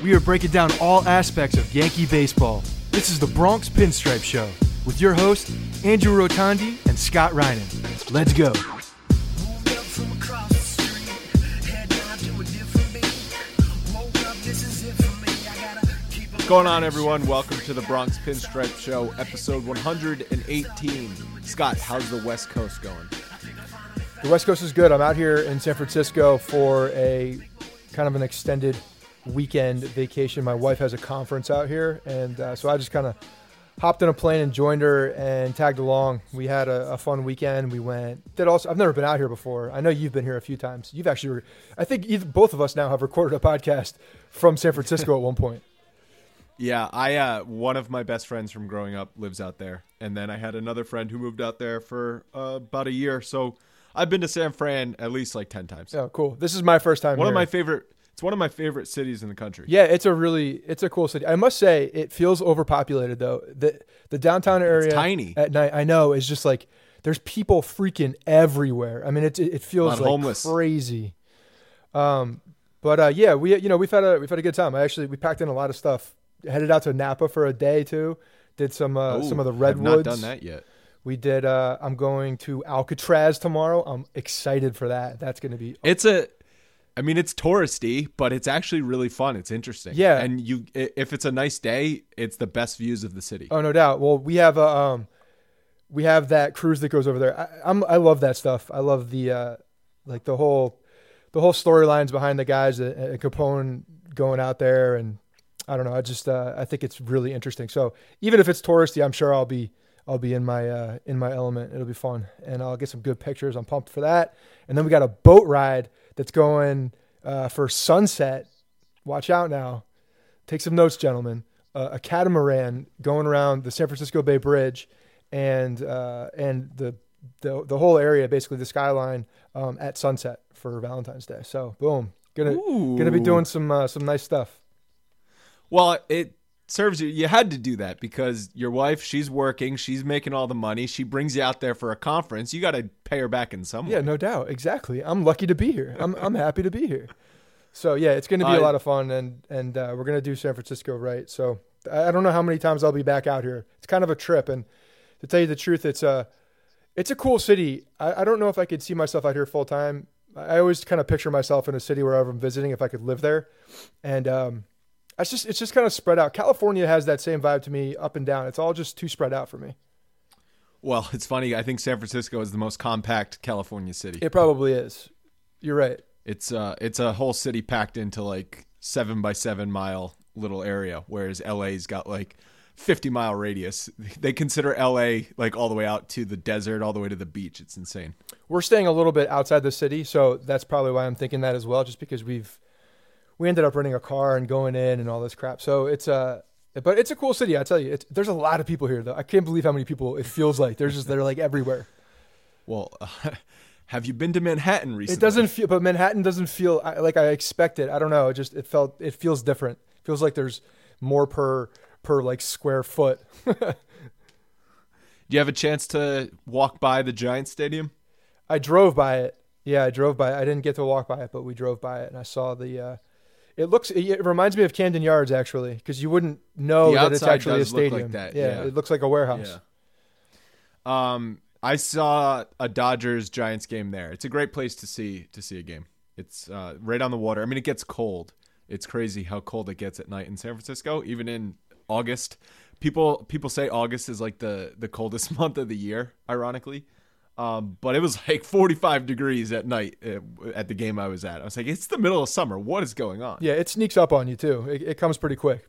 We are breaking down all aspects of Yankee baseball. This is the Bronx Pinstripe Show with your hosts, Andrew Rotondi and Scott Reinen. Let's go. What's going on, everyone? Welcome to the Bronx Pinstripe Show, episode 118. Scott, how's the West Coast going? The West Coast is good. I'm out here in San Francisco for a kind of an extended weekend vacation. My wife has a conference out here, and so I just kind of hopped in a plane and joined her and tagged along. We had a fun weekend. We I've never been out here before. I know you've been here a few times. You've actually, I think both of us now have recorded a podcast from San Francisco at one point. Yeah, one of my best friends from growing up lives out there, and then I had another friend who moved out there for about a year. So I've been to San Fran at least like 10 times. Oh, cool. This is my first time here. It's one of my favorite cities in the country. Yeah, it's a cool city. I must say it feels overpopulated though. The downtown area, it's tiny at night, I know, is just like there's people freaking everywhere. I mean, it feels like homeless. Crazy. Yeah, we've had a good time. We packed in a lot of stuff. Headed out to Napa for a day too. Did some of the redwoods. I've not done that yet. We did. I'm going to Alcatraz tomorrow. I'm excited for that. That's going to be. It's touristy, but it's actually really fun. It's interesting. Yeah. And if it's a nice day, it's the best views of the city. Oh, no doubt. Well, we have that cruise that goes over there. I love that stuff. I love the whole storylines behind the guys at Capone going out there, and I don't know. I think it's really interesting. So even if it's touristy, I'm sure I'll be in my element. It'll be fun, and I'll get some good pictures. I'm pumped for that. And then we got a boat ride that's going for sunset. Watch out now. Take some notes, gentlemen. A catamaran going around the San Francisco Bay Bridge, and the whole area, basically the skyline, at sunset for Valentine's Day. So boom, gonna be doing some nice stuff. Well, it serves you. You had to do that because your wife, she's working, she's making all the money. She brings you out there for a conference. You got to pay her back in some way. Yeah, no doubt. Exactly. I'm lucky to be here. I'm happy to be here. So yeah, it's going to be a lot of fun, and we're going to do San Francisco right. So I don't know how many times I'll be back out here. It's kind of a trip, and to tell you the truth, it's a cool city. I don't know if I could see myself out here full time. I always kind of picture myself in a city wherever I'm visiting if I could live there, and it's just kind of spread out. California has that same vibe to me, up and down. It's all just too spread out for me. Well, it's funny. I think San Francisco is the most compact California city. It probably is. You're right. It's a whole city packed into like 7 by 7 mile little area, whereas LA's got like 50-mile radius. They consider LA like all the way out to the desert, all the way to the beach. It's insane. We're staying a little bit outside the city, so that's probably why I'm thinking that as well, just because we ended up renting a car and going in and all this crap. So but it's a cool city. I tell you, there's a lot of people here though. I can't believe how many people it feels like. They're like everywhere. Well, have you been to Manhattan recently? It doesn't feel, but Manhattan doesn't feel like I expected. I don't know. It feels different. It feels like there's more per like square foot. Do you have a chance to walk by the Giants Stadium? I drove by it. Yeah, I drove by it. I didn't get to walk by it, but we drove by it and I saw the, It reminds me of Camden Yards, actually, because you wouldn't know that it's actually a stadium. Look like that. Yeah, it looks like a warehouse. Yeah. I saw a Dodgers-Giants game there. It's a great place to see a game. It's right on the water. I mean, it gets cold. It's crazy how cold it gets at night in San Francisco, even in August. People say August is like the coldest month of the year, ironically. But it was like 45 degrees at night at the game I was at. I was like, it's the middle of summer. What is going on? Yeah, it sneaks up on you too. It comes pretty quick.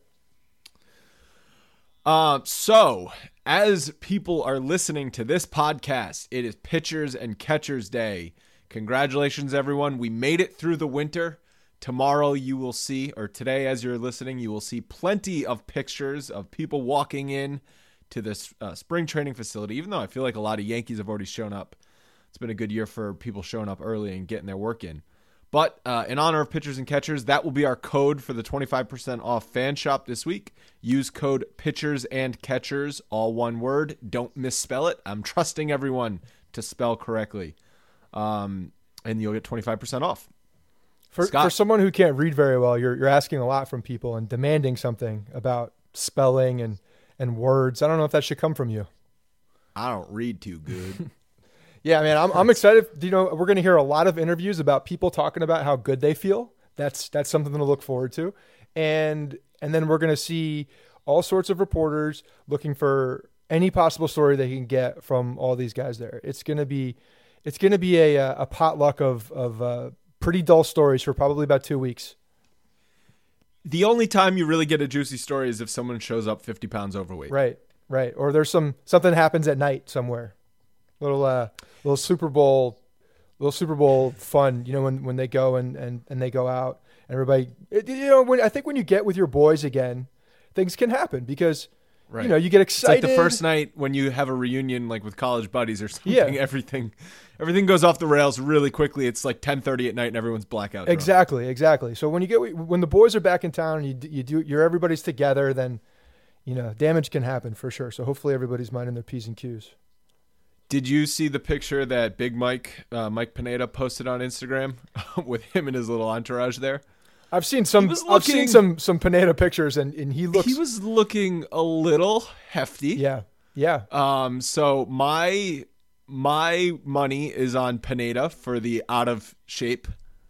So as people are listening to this podcast, it is Pitchers and Catchers Day. Congratulations, everyone. We made it through the winter. Tomorrow you will see, or today as you're listening, you will see plenty of pictures of people walking in to this spring training facility, even though I feel like a lot of Yankees have already shown up. It's been a good year for people showing up early and getting their work in. But in honor of pitchers and catchers, that will be our code for the 25% off fan shop this week. Use code pitchers and catchers, all one word. Don't misspell it. I'm trusting everyone to spell correctly. And you'll get 25% off. Scott. For someone who can't read very well, you're asking a lot from people and demanding something about spelling and words. I don't know if that should come from you. I don't read too good. Yeah, man, I'm excited. You know, we're going to hear a lot of interviews about people talking about how good they feel. That's something to look forward to. And then we're going to see all sorts of reporters looking for any possible story they can get from all these guys there. It's going to be a potluck of pretty dull stories for probably about 2 weeks. The only time you really get a juicy story is if someone shows up 50 pounds overweight. Right. Or there's something happens at night somewhere. Little Super Bowl fun, you know, when they go and they go out and everybody, you know, I think when you get with your boys again, things can happen because, right. You know, you get excited. It's like the first night when you have a reunion, like with college buddies or something, Yeah. everything goes off the rails really quickly. It's like 10:30 at night and everyone's blackout drunk. Exactly. So when the boys are back in town and you're everybody's together, then, you know, damage can happen for sure. So hopefully everybody's minding their P's and Q's. Did you see the picture that Big Mike Pineda posted on Instagram with him and his little entourage there? I've seen some Pineda pictures and he was looking a little hefty. Yeah. So my money is on Pineda for the out of shape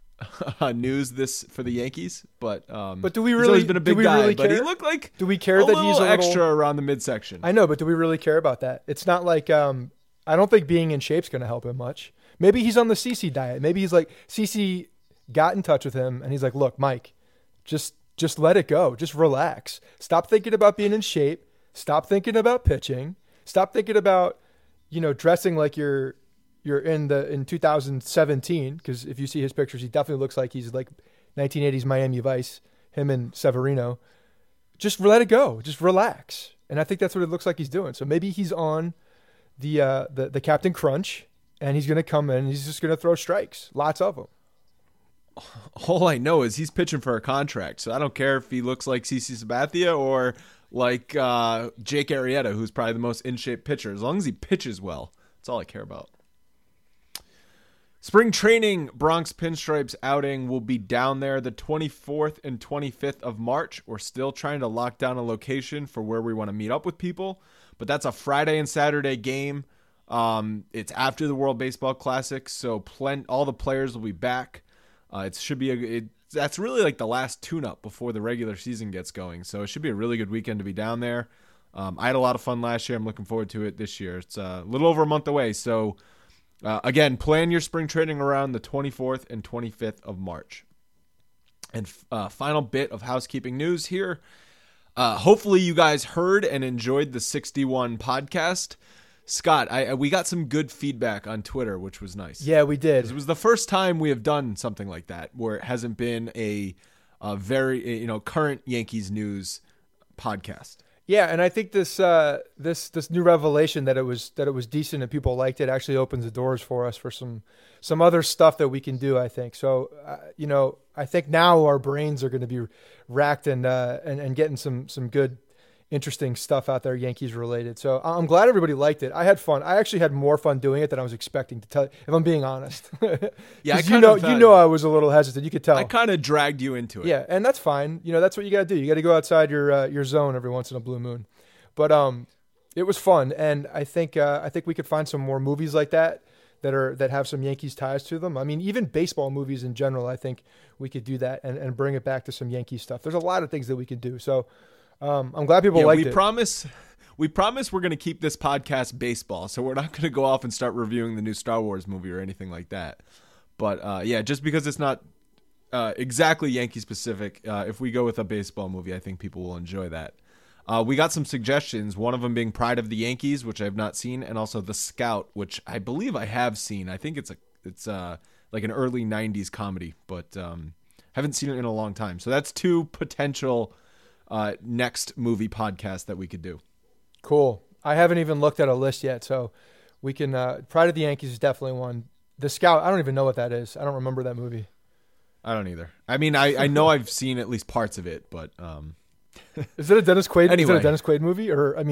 news for the Yankees, but do we really? He's always been a big guy, really but care? he looked like do we care that he's a extra around the midsection? I know, but do we really care about that? It's not like I don't think being in shape's going to help him much. Maybe he's on the CC diet. Maybe he's like CC got in touch with him and he's like, look, Mike, just let it go. Just relax. Stop thinking about being in shape. Stop thinking about pitching. Stop thinking about, you know, dressing like you're in 2017. Because if you see his pictures, he definitely looks like he's like 1980s Miami Vice. Him and Severino. Just let it go. Just relax. And I think that's what it looks like he's doing. So maybe he's on the Captain Crunch, and he's going to come in and he's just going to throw strikes, lots of them. All I know is he's pitching for a contract, so I don't care if he looks like CC Sabathia or like Jake Arrieta, who's probably the most in-shape pitcher. As long as he pitches well, that's all I care about. Spring training Bronx Pinstripes outing will be down there the 24th and 25th of March. We're still trying to lock down a location for where we want to meet up with people, but that's a Friday and Saturday game. It's after the World Baseball Classic, so all the players will be back. It should be that's really like the last tune-up before the regular season gets going, so it should be a really good weekend to be down there. I had a lot of fun last year. I'm looking forward to it this year. It's a little over a month away, so again, plan your spring training around the 24th and 25th of March. And final bit of housekeeping news here. Hopefully you guys heard and enjoyed the 61 podcast. Scott, we got some good feedback on Twitter, which was nice. Yeah, we did. It was the first time we have done something like that, where it hasn't been a very current Yankees news podcast. Yeah, and I think this new revelation that it was decent and people liked it actually opens the doors for us for some other stuff that we can do. I think so. I think now our brains are going to be racked and getting some good, interesting stuff out there, Yankees related. So I'm glad everybody liked it. I had fun. I actually had more fun doing it than I was expecting to tell you, if I'm being honest. Yeah, I was a little hesitant. You could tell. I kind of dragged you into it. Yeah, and that's fine. That's what you got to do. You got to go outside your zone every once in a blue moon. But it was fun, and I think we could find some more movies like that have some Yankees ties to them. I mean, even baseball movies in general, I think we could do that and bring it back to some Yankee stuff. There's a lot of things that we could do. So I'm glad people liked it. We promise we're going to keep this podcast baseball, so we're not going to go off and start reviewing the new Star Wars movie or anything like that. But just because it's not exactly Yankee specific, if we go with a baseball movie, I think people will enjoy that. We got some suggestions, one of them being Pride of the Yankees, which I've not seen, and also The Scout, which I believe I have seen. I think it's like an early 90s comedy, but haven't seen it in a long time. So that's two potential next movie podcasts that we could do. Cool. I haven't even looked at a list yet, so we can Pride of the Yankees is definitely one. The Scout, I don't even know what that is. I don't remember that movie. I don't either. I mean, I know I've seen at least parts of it, but is it a Dennis Quaid? Anyway. Is it a Dennis Quaid movie, or a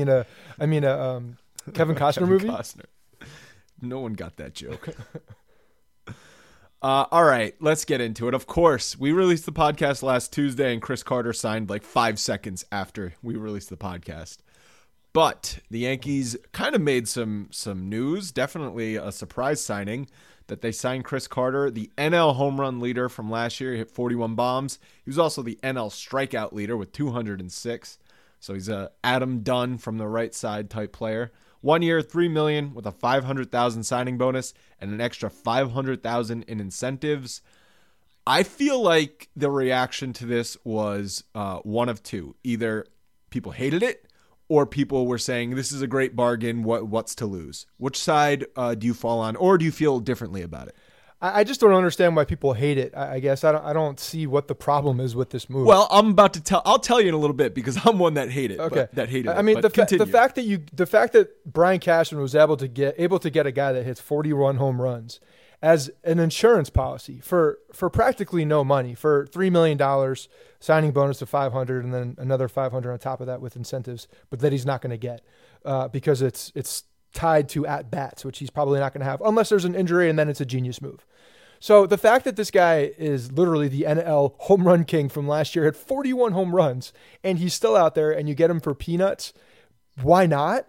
Kevin Costner movie? Costner. No one got that joke. All right, let's get into it. Of course, we released the podcast last Tuesday, and Chris Carter signed like 5 seconds after we released the podcast. But the Yankees kind of made some news, definitely a surprise signing, that they signed Chris Carter, the NL home run leader from last year. He hit 41 bombs. He was also the NL strikeout leader with 206. So he's a Adam Dunn from the right side type player. 1 year, $3 million with a $500,000 signing bonus and an extra $500,000 in incentives. I feel like the reaction to this was one of two. Either people hated it or people were saying this is a great bargain. What's to lose? Which side do you fall on, or do you feel differently about it? I just don't understand why people hate it. I guess I don't see what the problem is with this move. Well, I'll tell you in a little bit because I'm one that hated. Okay, that hated. I mean, the fact that Brian Cashman was able to get a guy that hits 41 home runs as an insurance policy for practically no money, for $3 million, signing bonus of $500, and then another $500 on top of that with incentives, but that he's not going to get because it's tied to at bats, which he's probably not going to have unless there's an injury, and then it's a genius move. So the fact that this guy is literally the NL home run king from last year, had 41 home runs, and he's still out there, and you get him for peanuts, why not?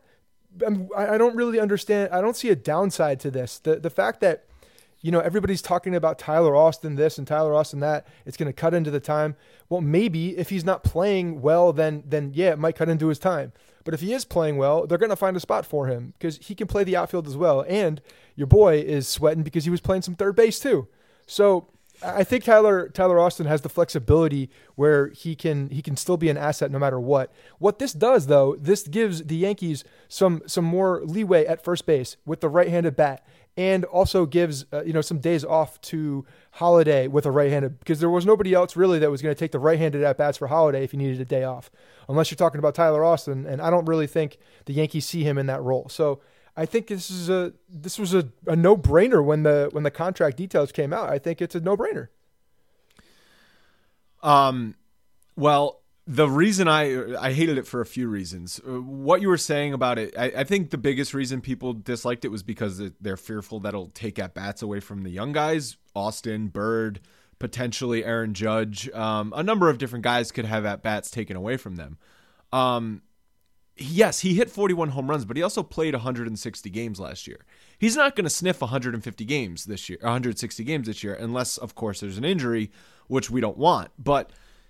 I don't really understand. I don't see a downside to this. The fact that, you know, everybody's talking about Tyler Austin this and Tyler Austin that, it's going to cut into the time. Well, maybe if he's not playing well, then yeah, it might cut into his time. But if he is playing well, they're going to find a spot for him because he can play the outfield as well. And your boy is sweating because he was playing some third base too. So I think Tyler Austin has the flexibility where he can still be an asset no matter what. What this does, though, this gives the Yankees some more leeway at first base with the right-handed bat, and also gives some days off to Holiday with a right-handed, because there was nobody else really that was going to take the right-handed at-bats for Holiday if he needed a day off, unless you're talking about Tyler Austin, and I don't really think the Yankees see him in that role. So I think this was a no-brainer when the contract details came out. I think it's a no-brainer. Well, the reason I hated it for a few reasons. What you were saying about it, I think the biggest reason people disliked it was because they're fearful that it'll take at-bats away from the young guys. Austin, Bird, potentially Aaron Judge. A number of different guys could have at-bats taken away from them. Yes, he hit 41 home runs, but he also played 160 games last year. He's not going to sniff 150 games this year, 160 games this year, unless, of course, there's an injury, which we don't want. But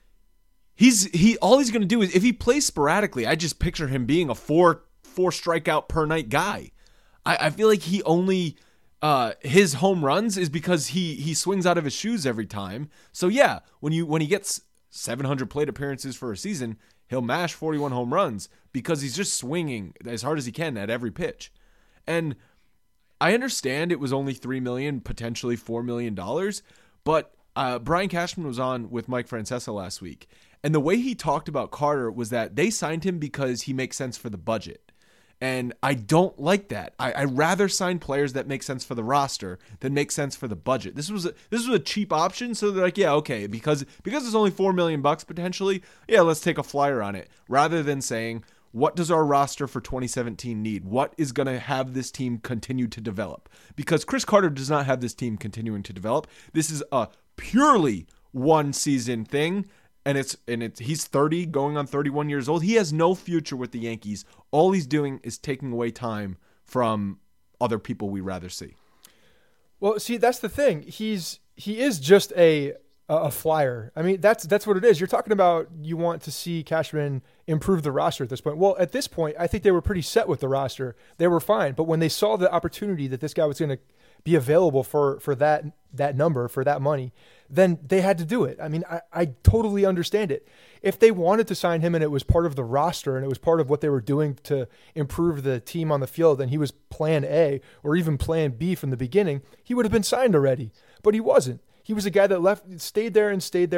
all he's going to do is, if he plays sporadically, I just picture him being a four strikeout per night guy. I feel like he only his home runs is because he swings out of his shoes every time. So yeah, when he gets 700 plate appearances for a season, he'll mash 41 home runs because he's just swinging as hard as he can at every pitch. And I understand it was only $3 million, potentially $4 million, but Brian Cashman was on with Mike Francesa last week, and the way he talked about Carter was that they signed him because he makes sense for the budget. And I don't like that. I rather sign players that make sense for the roster than make sense for the budget. This was a cheap option, so they're like, yeah, okay, because it's only $4 million potentially, yeah, let's take a flyer on it. Rather than saying, what does our roster for 2017 need? What is going to have this team continue to develop? Because Chris Carter does not have this team continuing to develop. This is a purely one season thing. And he's 30, going on 31 years old. He has no future with the Yankees. All he's doing is taking away time from other people we rather see. Well, see, that's the thing. He is just a flyer. I mean, that's what it is. You're talking about you want to see Cashman improve the roster at this point. Well, at this point, I think they were pretty set with the roster. They were fine. But when they saw the opportunity that this guy was going to be available for that number, for that money, then they had to do it. I mean, I totally understand it. If they wanted to sign him and it was part of the roster and it was part of what they were doing to improve the team on the field, and he was plan A or even plan B from the beginning, he would have been signed already. But he wasn't. He was a guy that stayed there.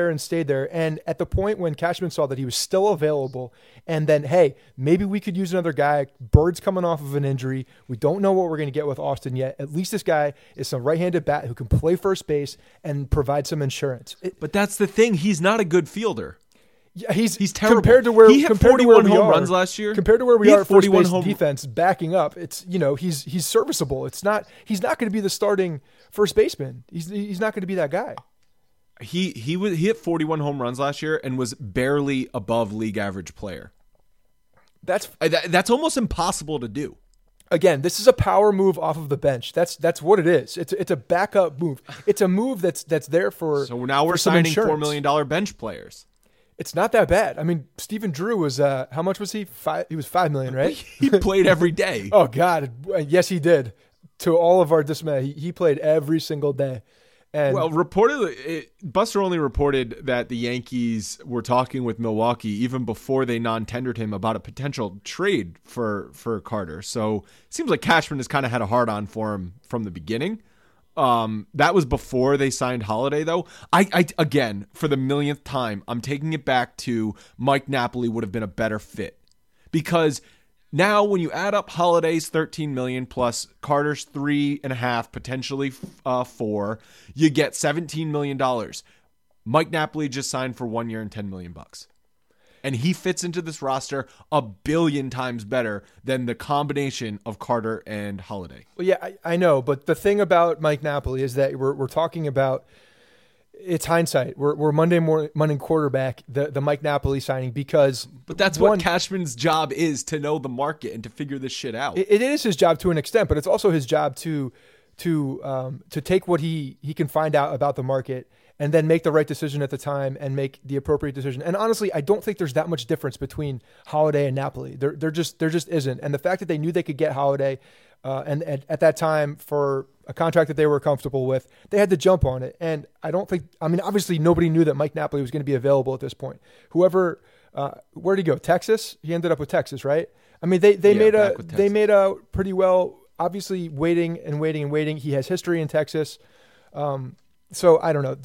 And at the point when Cashman saw that he was still available, and then, hey, maybe we could use another guy. Bird's coming off of an injury. We don't know what we're going to get with Austin yet. At least this guy is some right-handed bat who can play first base and provide some insurance. But that's the thing. He's not a good fielder. Yeah, he's terrible. Compared to where he hit 41 home runs last year. Compared to where we He are hit at first 41 base home defense, backing up, it's he's serviceable. He's not going to be the starting first baseman. He's not going to be that guy. He hit 41 home runs last year and was barely above league average player. That's almost impossible to do. Again, this is a power move off of the bench. That's what it is. It's a backup move. It's a move that's there for. So now we're some signing insurance. $4 million bench players. It's not that bad. I mean, Stephen Drew was how much was he? He was $5 million, right? He played every day. Oh God, yes, he did. To all of our dismay, he played every single day. And well, reportedly, Buster Olney reported that the Yankees were talking with Milwaukee even before they non-tendered him about a potential trade for Carter. So it seems like Cashman has kind of had a hard-on for him from the beginning. That was before they signed Holiday, though. I again, for the millionth time, I'm taking it back to Mike Napoli would have been a better fit. Because now when you add up Holiday's $13 million plus Carter's $3.5, potentially $4 million, you get $17 million. Mike Napoli just signed for 1 year and $10 million. And he fits into this roster a billion times better than the combination of Carter and Holiday. Well, yeah, I know. But the thing about Mike Napoli is that we're talking about it's hindsight. We're Monday morning quarterback, the Mike Napoli signing because. But that's what Cashman's job is, to know the market and to figure this shit out. It is his job to an extent, but it's also his job to take what he can find out about the market and then make the right decision at the time and make the appropriate decision. And honestly, I don't think there's that much difference between Holiday and Napoli. There just isn't. And the fact that they knew they could get Holiday, and at that time for a contract that they were comfortable with, they had to jump on it. And obviously nobody knew that Mike Napoli was going to be available at this point. Whoever, where'd he go? Texas? He ended up with Texas, right? I mean, they made a pretty well, obviously waiting. He has history in Texas. So I don't know.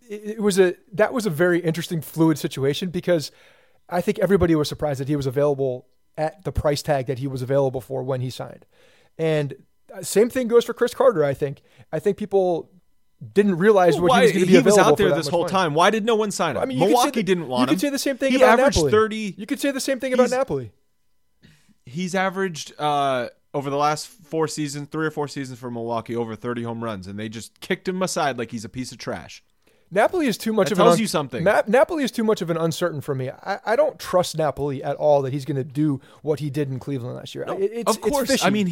That was a very interesting, fluid situation because I think everybody was surprised that he was available at the price tag that he was available for when he signed. And same thing goes for Chris Carter. I think people didn't realize what he was going to be available for. He was out there this whole money. time. Why did no one sign him? I mean, Milwaukee didn't want him. You could say the same thing he about averaged Napoli. 30. You could say the same thing about Napoli. He's averaged over the last 3 or 4 seasons for Milwaukee over 30 home runs, and they just kicked him aside like he's a piece of trash. Napoli is too much that tells you something. Napoli is too much of an uncertain for me. I don't trust Napoli at all that he's going to do what he did in Cleveland last year. No, of course, it's I mean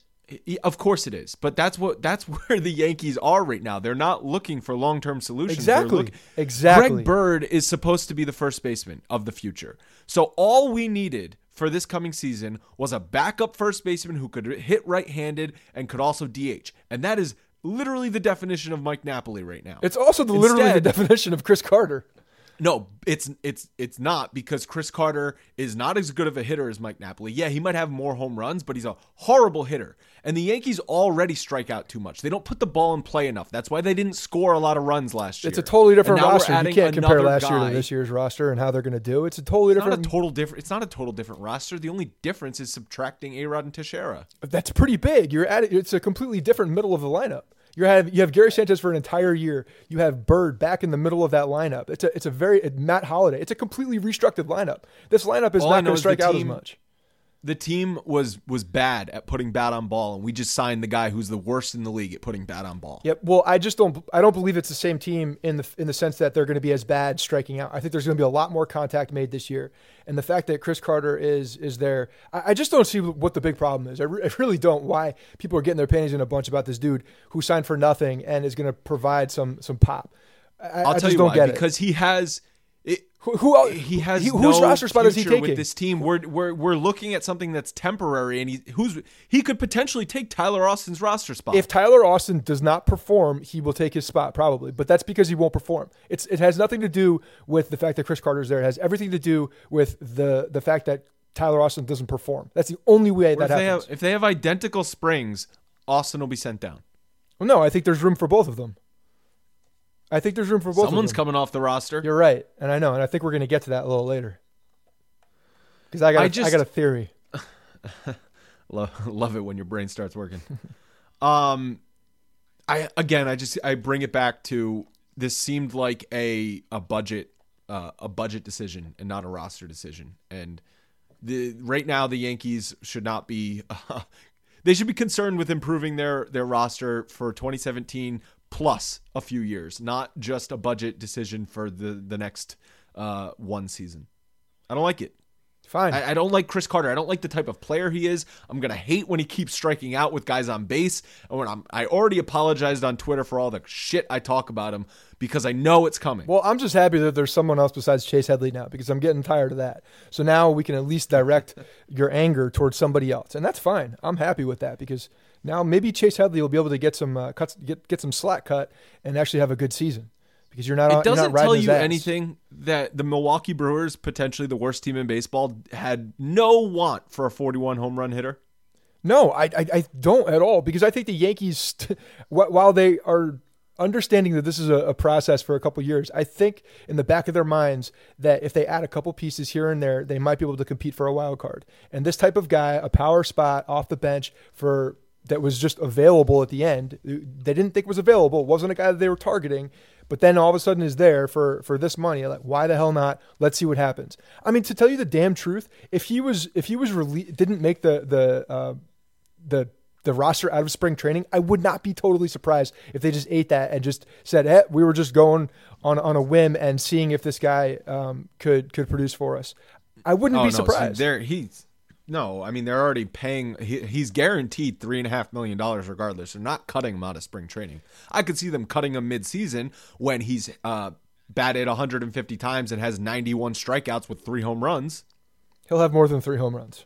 of course it is, but that's where the Yankees are right now. They're not looking for long-term solutions. Exactly. Greg Bird is supposed to be the first baseman of the future. So all we needed for this coming season was a backup first baseman who could hit right-handed and could also DH. And that is literally the definition of Mike Napoli right now. It's also literally the definition of Chris Carter. No, it's not, because Chris Carter is not as good of a hitter as Mike Napoli. Yeah, he might have more home runs, but he's a horrible hitter. And the Yankees already strike out too much. They don't put the ball in play enough. That's why they didn't score a lot of runs last year. It's a totally different roster. You can't compare last year to this year's roster and how they're going to do. It's a totally different. It's not a total different roster. The only difference is subtracting A-Rod and Teixeira. That's pretty big. It's a completely different middle of the lineup. You have Gary Sanchez for an entire year. You have Bird back in the middle of that lineup. It's a very Matt Holiday. It's a completely restructured lineup. This lineup is not going to strike out as much. The team was bad at putting bat on ball, and we just signed the guy who's the worst in the league at putting bat on ball. Yep. Well, I don't believe it's the same team in the sense that they're going to be as bad striking out. I think there's going to be a lot more contact made this year, and the fact that Chris Carter is there, I just don't see what the big problem is. I really don't. Why people are getting their panties in a bunch about this dude who signed for nothing and is going to provide some pop. I'll tell you why. Because he has. Whose roster spot is he taking with this team? We're looking at something that's temporary, and he could potentially take Tyler Austin's roster spot. If Tyler Austin does not perform, he will take his spot probably, but that's because he won't perform. It has nothing to do with the fact that Chris Carter's there. It has everything to do with the fact that Tyler Austin doesn't perform. That's the only way that happens. If they have identical springs, Austin will be sent down. Well, no, I think there's room for both of them. Someone's coming off the roster. You're right, and I know, and I think we're going to get to that a little later. Because I got a theory. Love it when your brain starts working. I bring it back to this seemed like a budget a budget decision and not a roster decision. And right now the Yankees should not be they should be concerned with improving their roster for 2017 plus a few years, not just a budget decision for the next one season. I don't like it. Fine. I don't like Chris Carter. I don't like the type of player he is. I'm going to hate when he keeps striking out with guys on base. And when I already apologized on Twitter for all the shit I talk about him because I know it's coming. Well, I'm just happy that there's someone else besides Chase Headley now because I'm getting tired of that. So now we can at least direct your anger towards somebody else. And that's fine. I'm happy with that because now maybe Chase Headley will be able to get some get some slack cut and actually have a good season. Because you're not. It doesn't tell you ass. anything that the Milwaukee Brewers, potentially the worst team in baseball, had no want for a 41 home run hitter. No, I don't at all. Because I think the Yankees, while they are understanding that this is a process for a couple of years, I think in the back of their minds that if they add a couple pieces here and there, they might be able to compete for a wild card. And this type of guy, a power spot off the bench that was just available at the end, they didn't think was available, wasn't a guy that they were targeting. But then all of a sudden is there for this money. Like, why the hell not? Let's see what happens. I mean, to tell you the damn truth, if he didn't make the roster out of spring training, I would not be totally surprised if they just ate that and just said, we were just going on a whim and seeing if this guy could produce for us. I wouldn't be surprised. No, I mean, they're already paying. He's guaranteed $3.5 million regardless. They're not cutting him out of spring training. I could see them cutting him mid-season when he's batted 150 times and has 91 strikeouts with 3 home runs. He'll have more than 3 home runs.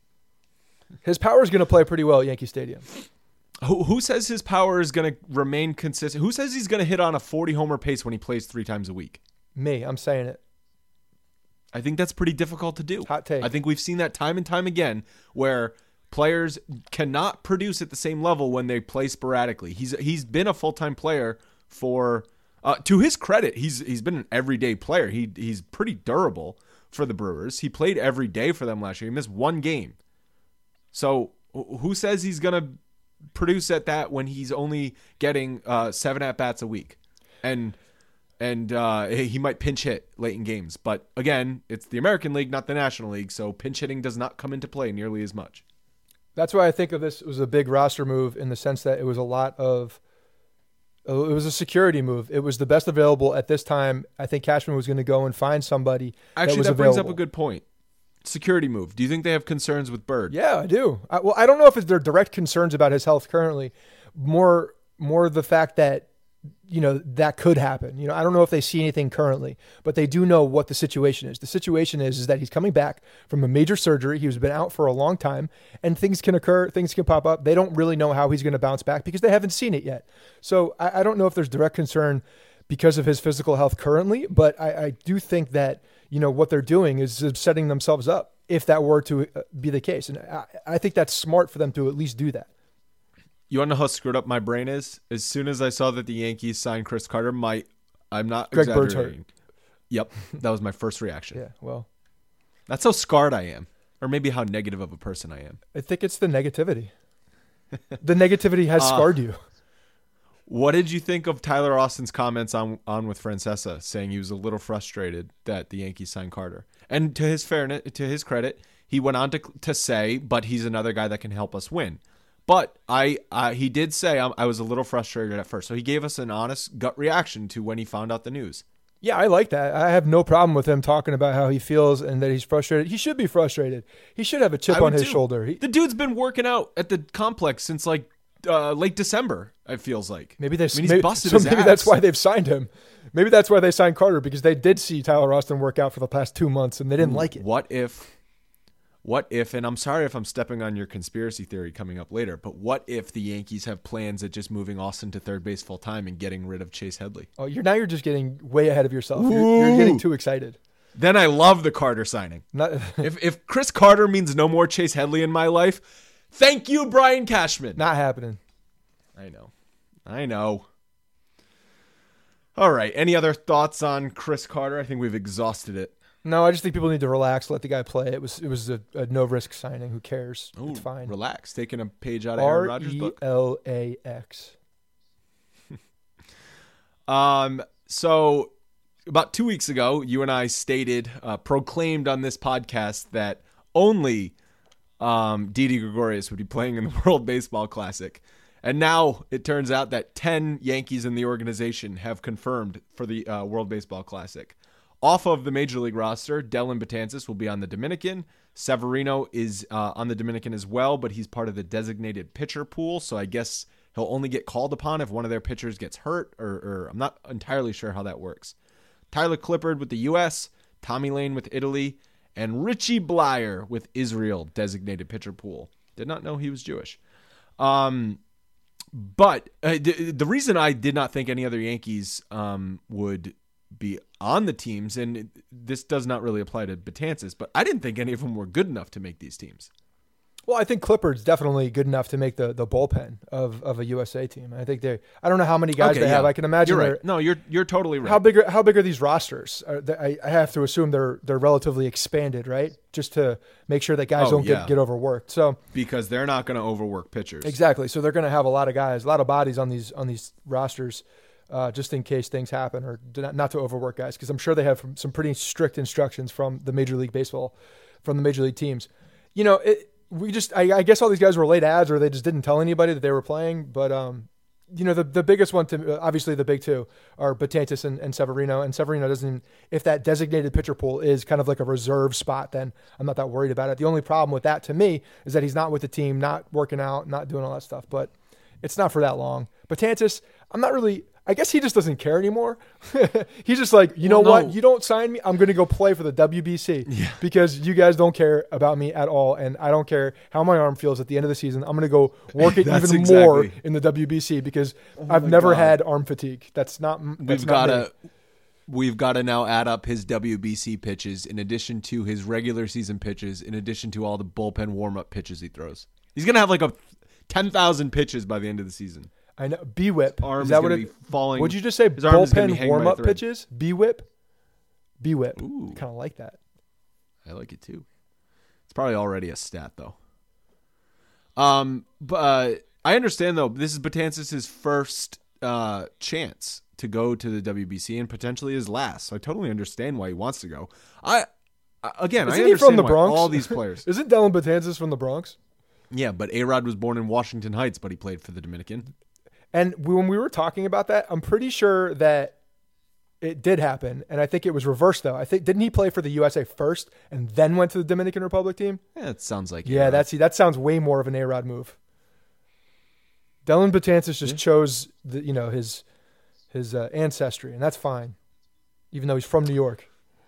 His power is going to play pretty well at Yankee Stadium. Who says his power is going to remain consistent? Who says he's going to hit on a 40-homer pace when he plays 3 times a week? Me, I'm saying it. I think that's pretty difficult to do. Hot take. I think we've seen that time and time again where players cannot produce at the same level when they play sporadically. He's been a full-time player for to his credit, he's been an everyday player. He's pretty durable for the Brewers. He played every day for them last year. He missed 1 game. So who says he's going to produce at that when he's only getting 7 at-bats a week? And he might pinch hit late in games. But again, it's the American League, not the National League, so pinch hitting does not come into play nearly as much. That's why I think of this as a big roster move in the sense that it was a security move. It was the best available at this time. I think Cashman was going to go and find somebody that brings up a good point. Security move. Do you think they have concerns with Bird? Yeah, I do. I don't know if they're direct concerns about his health currently. More the fact that that could happen. I don't know if they see anything currently, but they do know what the situation is. The situation is that he's coming back from a major surgery. He's been out for a long time, and things can occur, things can pop up. They don't really know how he's going to bounce back because they haven't seen it yet. So I don't know if there's direct concern because of his physical health currently, but I do think that, what they're doing is setting themselves up if that were to be the case. And I think that's smart for them to at least do that. You want to know how screwed up my brain is? As soon as I saw that the Yankees signed Chris Carter, I'm not Greg exaggerating. Bird's hurt. Yep, that was my first reaction. Yeah, well. That's how scarred I am. Or maybe how negative of a person I am. I think it's the negativity. The negativity has scarred you. What did you think of Tyler Austin's comments on with Francesa, saying he was a little frustrated that the Yankees signed Carter? And to his his credit, he went on to say, but he's another guy that can help us win. But he did say I was a little frustrated at first. So he gave us an honest gut reaction to when he found out the news. Yeah, I like that. I have no problem with him talking about how he feels and that he's frustrated. He should be frustrated. He should have a chip on his shoulder. The dude's been working out at the complex since late December, it feels like. Maybe he's busted his ass. Maybe that's why they've signed him. Maybe that's why they signed Carter, because they did see Tyler Austin work out for the past 2 months and they didn't like it. What if, and I'm sorry if I'm stepping on your conspiracy theory coming up later, but what if the Yankees have plans at just moving Austin to third base full time and getting rid of Chase Headley? Oh, you're just getting way ahead of yourself. You're getting too excited. Then I love the Carter signing. If Chris Carter means no more Chase Headley in my life, thank you, Brian Cashman. Not happening. I know. All right. Any other thoughts on Chris Carter? I think we've exhausted it. No, I just think people need to relax, let the guy play. It was a no-risk signing. Who cares? It's fine. Relax. Taking a page out of Aaron Rodgers' book. RELAX. So about 2 weeks ago, you and I proclaimed on this podcast that only Didi Gregorius would be playing in the World Baseball Classic. And now it turns out that 10 Yankees in the organization have confirmed for the World Baseball Classic. Off of the Major League roster, Dellin Betances will be on the Dominican. Severino is on the Dominican as well, but he's part of the designated pitcher pool, so I guess he'll only get called upon if one of their pitchers gets hurt, or I'm not entirely sure how that works. Tyler Clippard with the U.S., Tommy Lane with Italy, and Richie Blyer with Israel designated pitcher pool. Did not know he was Jewish. But the reason I did not think any other Yankees would be on the teams, and this does not really apply to Betances, but I didn't think any of them were good enough to make these teams. Well, I think Clippard's definitely good enough to make the bullpen of a USA team. I think I don't know how many guys they have. I can imagine. You're right. No, you're totally right. How big are these rosters? I have to assume they're relatively expanded, right? Just to make sure that guys don't get overworked. So because they're not going to overwork pitchers. Exactly. So they're going to have a lot of guys, a lot of bodies on these rosters, just in case things happen, or not to overwork guys, because I'm sure they have some pretty strict instructions from the Major League Baseball, from the Major League teams. You know, I guess all these guys were late ads, or they just didn't tell anybody that they were playing. But, you know, the biggest one, obviously the big two, are Betances and Severino. And Severino doesn't, if that designated pitcher pool is kind of like a reserve spot, then I'm not that worried about it. The only problem with that to me is that he's not with the team, not working out, not doing all that stuff. But it's not for that long. Betances, I guess he just doesn't care anymore. He's just like, you know what? You don't sign me, I'm going to go play for the WBC because you guys don't care about me at all, and I don't care how my arm feels at the end of the season. I'm going to go work it even more in the WBC because I've never had arm fatigue. We've got to now add up his WBC pitches in addition to his regular season pitches, in addition to all the bullpen warm-up pitches he throws. He's going to have like 10,000 pitches by the end of the season. I know. B-whip. Is that what it? Falling. Would you just say bullpen warm-up pitches? B-whip. B-whip. Ooh. Kind of like that. I like it too. It's probably already a stat though. But I understand though. This is Betances' first chance to go to the WBC and potentially his last. So I totally understand why he wants to go. I understand he from the Bronx? All these players. Isn't Dellin Betances from the Bronx? Yeah, but A-Rod was born in Washington Heights, but he played for the Dominican. And when we were talking about that, I'm pretty sure that it did happen. And I think it was reversed, though. Didn't he play for the USA first and then went to the Dominican Republic team? Yeah, it sounds like A-Rod. That sounds way more of an A-Rod move. Dellin Betances just chose his ancestry, and that's fine, even though he's from New York.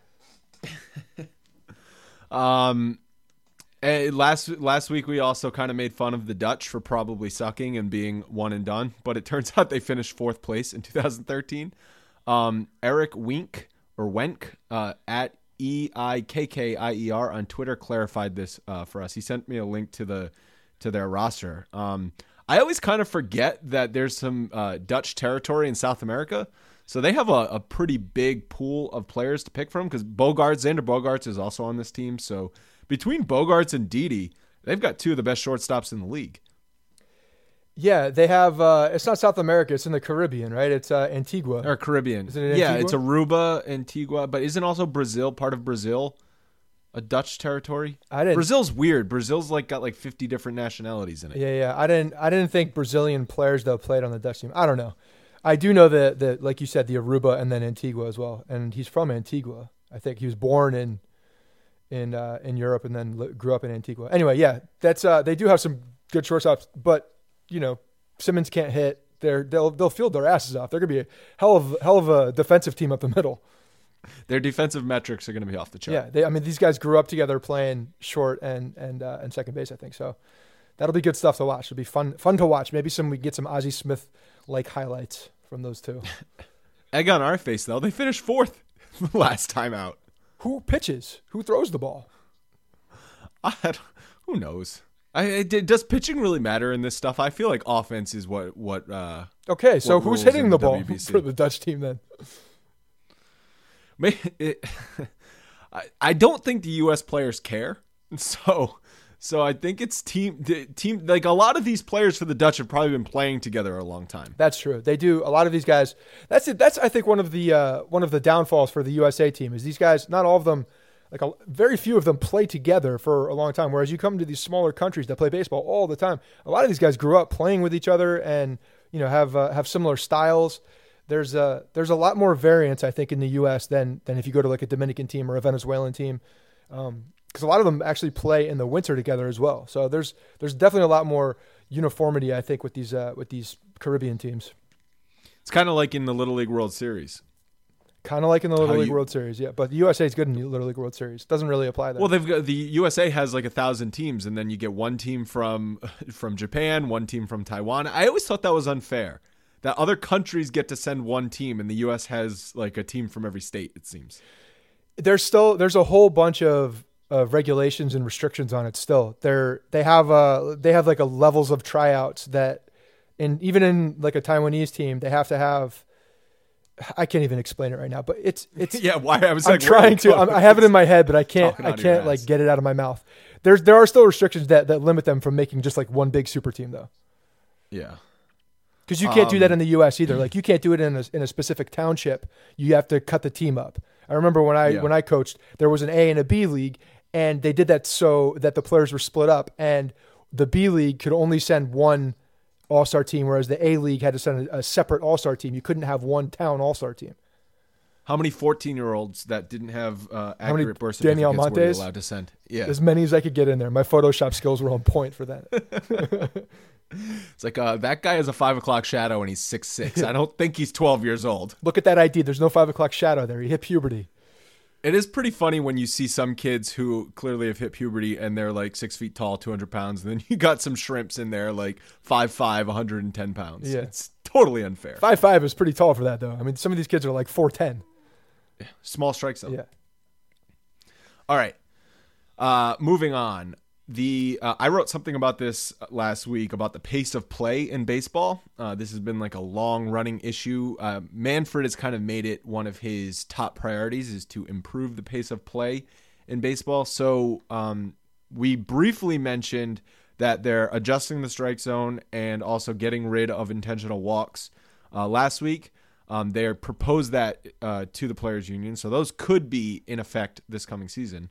Last week we also kind of made fun of the Dutch for probably sucking and being one and done, but it turns out they finished 4th place in 2013. Eric Wenk at EIKKIER on Twitter clarified this for us. He sent me a link to their roster. I always kind of forget that there's some Dutch territory in South America, so they have a pretty big pool of players to pick from because Xander Bogaerts is also on this team, so. Between Bogaerts and Didi, they've got 2 of the best shortstops in the league. Yeah, they have. It's not South America; it's in the Caribbean, right? It's Antigua or Caribbean. Isn't it Antigua? Yeah, it's Aruba, Antigua, but isn't also Brazil part of Brazil a Dutch territory? Brazil's weird. Brazil's got 50 different nationalities in it. Yeah. I didn't think Brazilian players though played on the Dutch team. I don't know. I do know that like you said, the Aruba and then Antigua as well, and he's from Antigua. I think he was born in Europe and then grew up in Antigua. Anyway, yeah, that's they do have some good shortstops, but Simmons can't hit. They'll field their asses off. They're gonna be a hell of a defensive team up the middle. Their defensive metrics are gonna be off the chart. Yeah, these guys grew up together playing short and second base. I think so. That'll be good stuff to watch. It'll be fun to watch. Maybe we get some Ozzie Smith like highlights from those two. Egg on our face though. They finished 4th last time out. Who pitches? Who throws the ball? Who knows? Does pitching really matter in this stuff? I feel like offense is what. Okay, so who's hitting the ball for the Dutch team then? I don't think the U.S. players care. So So I think it's team. Like a lot of these players for the Dutch have probably been playing together a long time. That's true. They do. A lot of these guys. That's it. That's I think one of the downfalls for the USA team is these guys. Not all of them. Very few of them play together for a long time. Whereas you come to these smaller countries that play baseball all the time. A lot of these guys grew up playing with each other and have similar styles. There's a lot more variance I think in the U.S. than if you go to like a Dominican team or a Venezuelan team. Because a lot of them actually play in the winter together as well. So there's definitely a lot more uniformity, I think, with these Caribbean teams. It's kind of like in the Little League World Series. Kind of like in the Little League World Series, yeah. But the USA is good in the Little League World Series. Doesn't really apply there. Well, the USA has like 1,000 teams, and then you get one team from Japan, one team from Taiwan. I always thought that was unfair, that other countries get to send one team, and the US has like a team from every state, it seems. There's a whole bunch of regulations and restrictions on it still. They have like a levels of tryouts that, and even in like a Taiwanese team, they have to have. I can't even explain it right now, but it's yeah. Why I was I'm like, trying to. I have it in my head, but I can't like get it out of my mouth. There are still restrictions that limit them from making just like one big super team though. Yeah. Because you can't do that in the U.S. either. Like you can't do it in a specific township. You have to cut the team up. I remember when I coached, there was an A and a B league, and they did that so that the players were split up, and the B league could only send one all-star team, whereas the A league had to send a separate all-star team. You couldn't have one town all-star team. How many 14-year-olds that didn't have accurate birth certificates Daniel were you Montes allowed to send? Yeah, as many as I could get in there. My Photoshop skills were on point for that. It's like that guy is a 5 o'clock shadow and he's 6'6". I don't think he's 12 years old. Look at that ID. There's no 5 o'clock shadow there. He hit puberty. It is pretty funny when you see some kids who clearly have hit puberty and they're like 6 feet tall, 200 pounds. And then you got some shrimps in there like 5'5", 110 pounds. Yeah. It's totally unfair. 5'5" is pretty tall for that, though. I mean, some of these kids are like 4'10". Yeah. Small strike zone. Yeah. All right. Moving on. I wrote something about this last week about the pace of play in baseball. This has been like a long running issue. Manfred has kind of made it one of his top priorities is to improve the pace of play in baseball. So we briefly mentioned that they're adjusting the strike zone and also getting rid of intentional walks last week. They proposed that to the Players Union. So those could be in effect this coming season.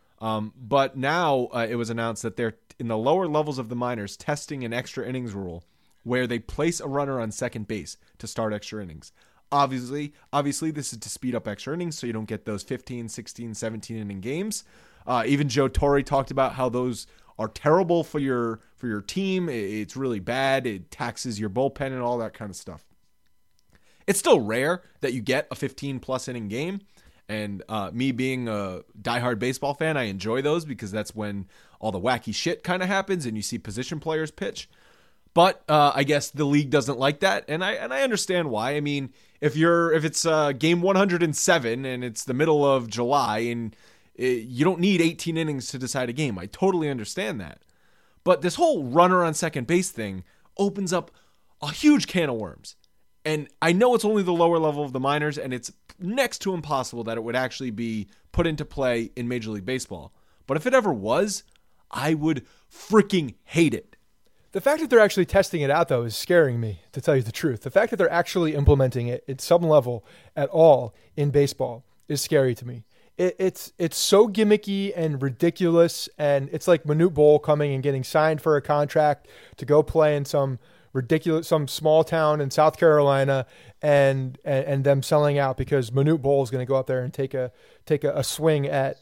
But now it was announced that they're in the lower levels of the minors testing an extra innings rule where they place a runner on second base to start extra innings. Obviously this is to speed up extra innings so you don't get those 15, 16, 17 inning games. Even Joe Torre talked about how those are terrible for your team. It's really bad. It taxes your bullpen and all that kind of stuff. It's still rare that you get a 15-plus inning game. And me being a diehard baseball fan, I enjoy those because that's when all the wacky shit kind of happens and you see position players pitch. But I guess the league doesn't like that, and I understand why. I mean, if it's game 107 and it's the middle of July and you don't need 18 innings to decide a game, I totally understand that. But this whole runner on second base thing opens up a huge can of worms. And I know it's only the lower level of the minors, and it's next to impossible that it would actually be put into play in Major League Baseball. But if it ever was, I would freaking hate it. The fact that they're actually testing it out, though, is scaring me, to tell you the truth. The fact that they're actually implementing it at some level at all in baseball is scary to me. It's so gimmicky and ridiculous, and it's like Manute Bol coming and getting signed for a contract to go play in some small town in South Carolina and them selling out because Manute Bol is going to go up there and take a swing at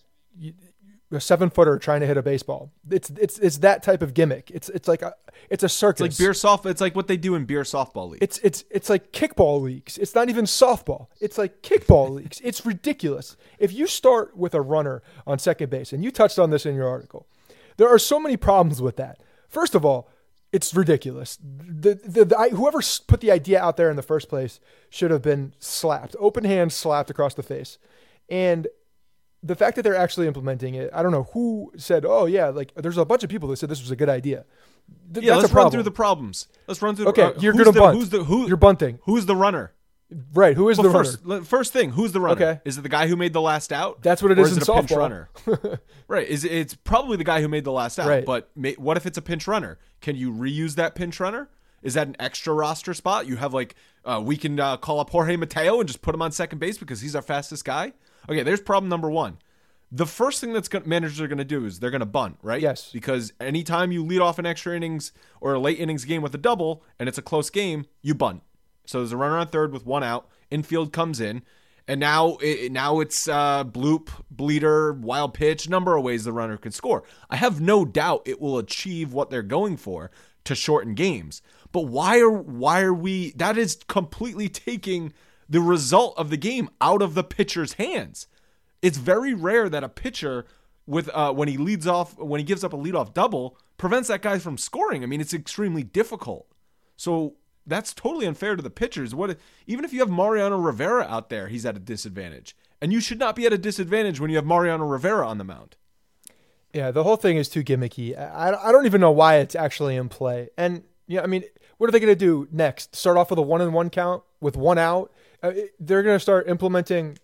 a 7-footer trying to hit a baseball. It's that type of gimmick. It's a circus. It's like beer softball. It's like what they do in beer softball leagues. It's like kickball leagues. It's not even softball. It's like kickball leagues. It's ridiculous. If you start with a runner on second base, and you touched on this in your article, there are so many problems with that. First of all, it's ridiculous. Whoever put the idea out there in the first place should have been slapped, open hand slapped across the face. And the fact that they're actually implementing it, I don't know who said, oh yeah, like there's a bunch of people that said this was a good idea. Let's run through the problems. Let's run through. Okay, you're going to bunt. You're bunting. Who's the runner? Right. Who is the runner? First thing, who's the runner? Okay. Is it the guy who made the last out? That's what it or is in it a pinch softball. runner? Right. It's probably the guy who made the last out. Right. But what if it's a pinch runner? Can you reuse that pinch runner? Is that an extra roster spot? You have we can call up Jorge Mateo and just put him on second base because he's our fastest guy? Okay, there's problem number one. The first thing managers are going to do is they're going to bunt, right? Yes. Because anytime you lead off an extra innings or a late innings game with a double and it's a close game, you bunt. So there's a runner on third with one out. Infield comes in. And now it's bloop, bleeder, wild pitch, number of ways the runner can score. I have no doubt it will achieve what they're going for to shorten games. But why are we? That is completely taking the result of the game out of the pitcher's hands. It's very rare that a pitcher with when he gives up a leadoff double prevents that guy from scoring. I mean, it's extremely difficult. So that's totally unfair to the pitchers. Even if you have Mariano Rivera out there, he's at a disadvantage. And you should not be at a disadvantage when you have Mariano Rivera on the mound. Yeah, the whole thing is too gimmicky. I don't even know why it's actually in play. And I mean, what are they going to do next? Start off with a 1-1 count with one out? They're going to start implementing,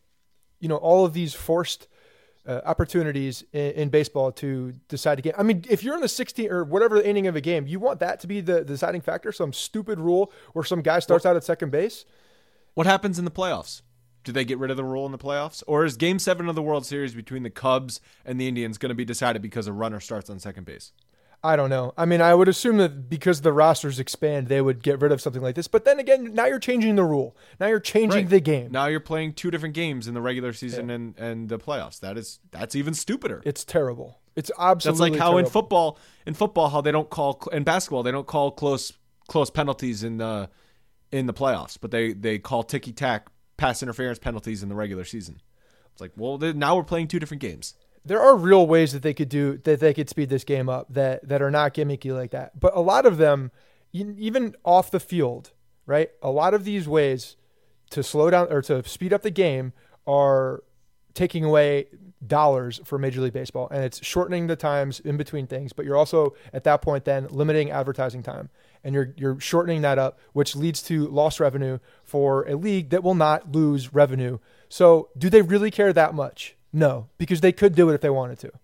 all of these forced opportunities in baseball to decide a game. I mean, if you're in the 16th or whatever inning of a game, you want that to be the deciding factor. Some stupid rule where some guy starts out at second base. What happens in the playoffs? Do they get rid of the rule in the playoffs? Or is Game 7 of the World Series between the Cubs and the Indians going to be decided because a runner starts on second base? I don't know. I mean, I would assume that because the rosters expand, they would get rid of something like this. But then again, now you're changing the rule. Now you're changing the game. Now you're playing two different games in the regular season and the playoffs. That's even stupider. It's terrible. It's absolutely That's like how terrible. in football, how they don't call in basketball, they don't call close penalties in the playoffs, but they call ticky-tack pass interference penalties in the regular season. It's like, well, now we're playing two different games. There are real ways that they could speed this game up that are not gimmicky like that. But a lot of them, even off the field, right? A lot of these ways to slow down or to speed up the game are taking away dollars for Major League Baseball, and it's shortening the times in between things. But you're also at that point then limiting advertising time, and you're shortening that up, which leads to lost revenue for a league that will not lose revenue. So, do they really care that much? No, because they could do it if they wanted to.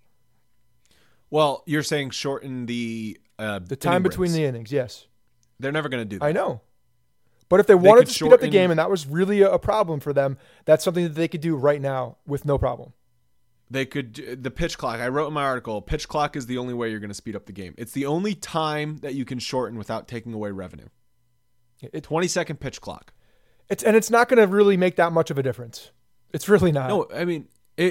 Well, you're saying shorten the time between the innings, yes. They're never going to do that. I know. But if they wanted to speed up the game and that was really a problem for them, that's something that they could do right now with no problem. They could the pitch clock. I wrote in my article, pitch clock is the only way you're going to speed up the game. It's the only time that you can shorten without taking away revenue. 20-second pitch clock. It's not going to really make that much of a difference. It's really not. No, I mean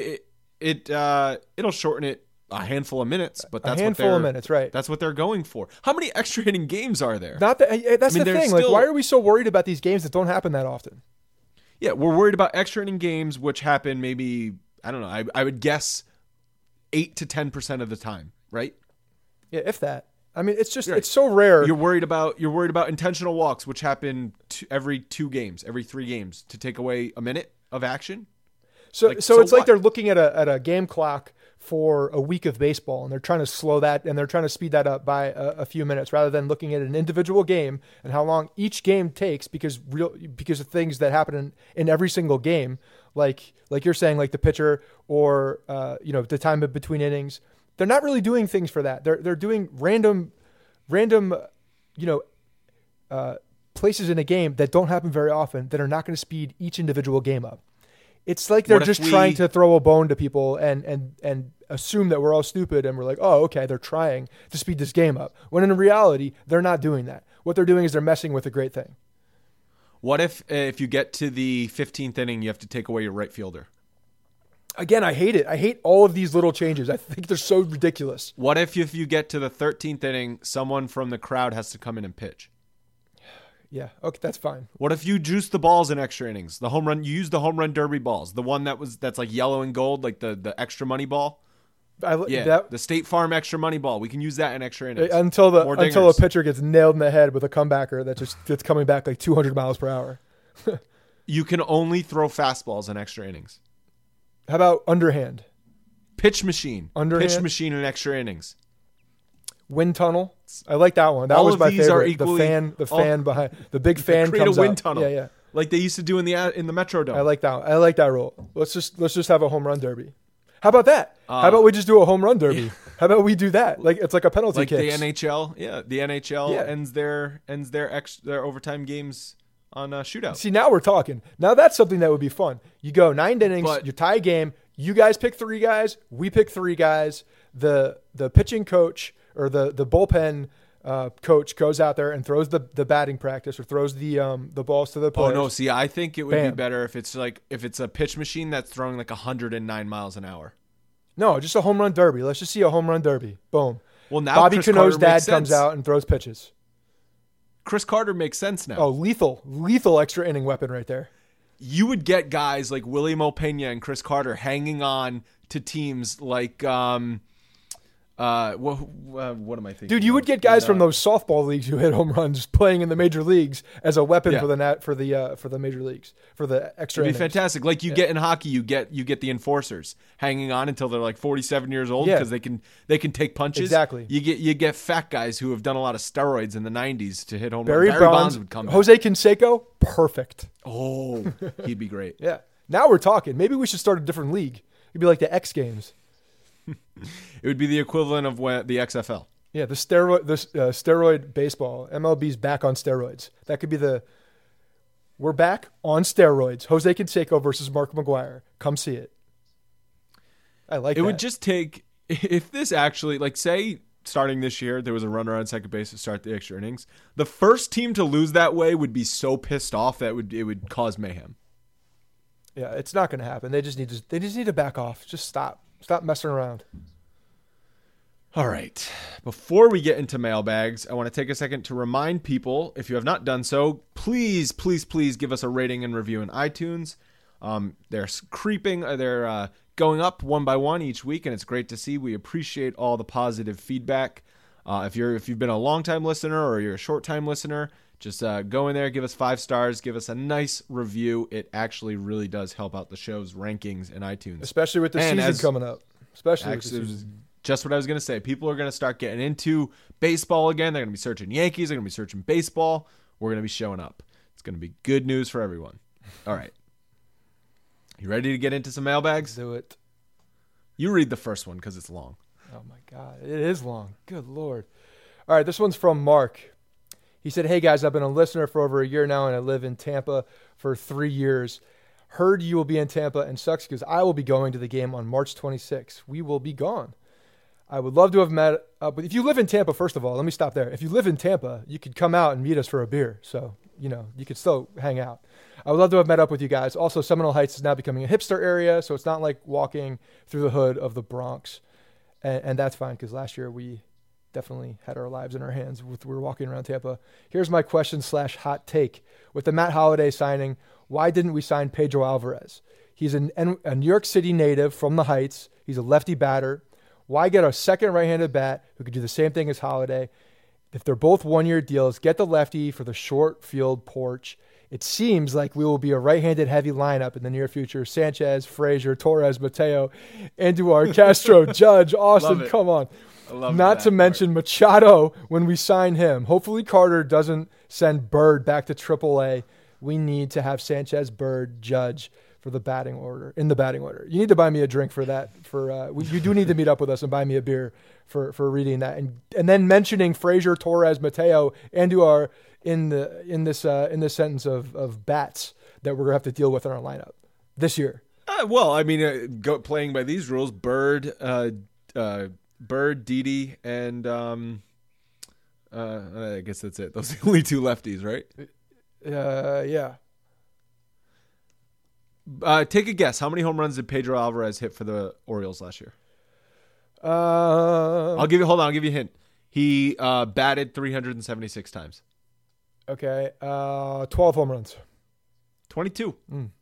it'll shorten it a handful of minutes, but that's right. That's what they're going for. How many extra inning games are there? That's the thing. Like, why are we so worried about these games that don't happen that often? Yeah, we're worried about extra inning games, which happen maybe, I don't know, I would guess 8 to 10% of the time, right? Yeah, if that. I mean, it's just it's so rare. You're worried about intentional walks, which happen every 2 games, every 3 games, to take away a minute of action. So it's like they're looking at a game clock for a week of baseball, and they're trying to slow that, and they're trying to speed that up by a few minutes, rather than looking at an individual game and how long each game takes, because of things that happen in every single game, like you're saying, like the pitcher or the time between innings. They're not really doing things for that. They're doing random places in a game that don't happen very often, that are not going to speed each individual game up. It's like they're just trying to throw a bone to people and assume that we're all stupid, and we're like, oh, okay, they're trying to speed this game up. When in reality, they're not doing that. What they're doing is they're messing with a great thing. What if you get to the 15th inning, you have to take away your right fielder? Again, I hate it. I hate all of these little changes. I think they're so ridiculous. What if you get to the 13th inning, someone from the crowd has to come in and pitch? Yeah, okay, that's fine. What if you juice the balls in extra innings? The home run, you use the home run derby balls, the one that's like yellow and gold, like the extra money ball. The State Farm extra money ball. We can use that in extra innings until a pitcher gets nailed in the head with a comebacker that's coming back like 200 miles per hour. You can only throw fastballs in extra innings. How about underhand? Pitch machine. Underhand? Pitch machine in extra innings. Wind tunnel. I like that one. That was my favorite. The fan behind the big fan create comes a wind out. tunnel. Yeah. like they used to do in the Metrodome. I like that rule. Let's just have a home run derby. How about that? How about we just do a home run derby? Yeah. How about we do that? Like it's like a penalty like kicks. the NHL. Yeah, the NHL ends their overtime games on a shootout. See, now we're talking. Now that's something that would be fun. You go 9 innings, you tie a game. You guys pick 3 guys. We pick 3 guys. The pitching coach or the bullpen coach goes out there and throws the batting practice or throws the balls to the players. Oh no! See, I think it would be better if it's a pitch machine that's throwing like 109 miles an hour. No, just a home run derby. Let's just see a home run derby. Boom. Well, now Bobby Chris Cano's Carter dad makes comes sense. out and throws pitches. Chris Carter makes sense now. Oh, lethal extra inning weapon right there. You would get guys like William Opeña and Chris Carter hanging on to teams like what am I thinking? Dude, you would get guys from those softball leagues who hit home runs playing in the major leagues as a weapon for the major leagues for the extra. It'd be fantastic. Like you get in hockey, you get the enforcers hanging on until they're like 47 years old because they can take punches. Exactly. You get fat guys who have done a lot of steroids in the 90s to hit home runs. Barry Bonds would come. Jose Canseco, perfect. Oh, he'd be great. Yeah. Now we're talking. Maybe we should start a different league. It'd be like the X Games. It would be the equivalent of the XFL. Yeah, the steroid baseball. MLB's back on steroids. That could be we're back on steroids. Jose Canseco versus Mark McGwire. Come see it. I like it. It would just take, if this actually, like say starting this year, there was a runner on second base to start the extra innings. The first team to lose that way would be so pissed off that it would cause mayhem. Yeah, it's not going to happen. They just need to back off. Just stop. Stop messing around. All right. Before we get into mailbags, I want to take a second to remind people, if you have not done so, please, please, please give us a rating and review in iTunes. They're creeping. They're going up one by one each week, and it's great to see. We appreciate all the positive feedback. If you've been a long-time listener or you're a short-time listener, just go in there, give us 5 stars, give us a nice review. It actually really does help out the show's rankings in iTunes. Especially with the season coming up. Just what I was going to say. People are going to start getting into baseball again. They're going to be searching Yankees. They're going to be searching baseball. We're going to be showing up. It's going to be good news for everyone. All right. You ready to get into some mailbags? Do it. You read the first one because it's long. Oh, my God. It is long. Good Lord. All right. This one's from Mark. He said, hey, guys, I've been a listener for over a year now, and I live in Tampa for 3 years. Heard you will be in Tampa, and sucks because I will be going to the game on March 26th. We will be gone. I would love to have met up with. If you live in Tampa, first of all, let me stop there. If you live in Tampa, you could come out and meet us for a beer. So, you could still hang out. I would love to have met up with you guys. Also, Seminole Heights is now becoming a hipster area, so it's not like walking through the hood of the Bronx. And that's fine because last year we definitely had our lives in our hands. We were walking around Tampa. Here's my question / hot take. With the Matt Holliday signing, why didn't we sign Pedro Alvarez? He's a New York City native from the Heights. He's a lefty batter. Why get a second right-handed bat who could do the same thing as Holliday? If they're both one-year deals, get the lefty for the short field porch. It seems like we will be a right-handed heavy lineup in the near future. Sanchez, Frazier, Torres, Mateo, Andujar, Castro, Judge, Austin. Come on. Not to mention Machado when we sign him. Hopefully Carter doesn't send Bird back to AAA. We need to have Sanchez, Bird, Judge for the batting order. You need to buy me a drink for that. You do need to meet up with us and buy me a beer for reading that. And then mentioning Frazier, Torres, Mateo, Andujar in this sentence of bats that we're gonna have to deal with in our lineup this year. Playing by these rules, Bird, Didi, and I guess that's it. Those are the only 2 lefties, right? Yeah. Take a guess. How many home runs did Pedro Alvarez hit for the Orioles last year? I'll give you a hint. He batted 376 times. Okay. 12 home runs. 22.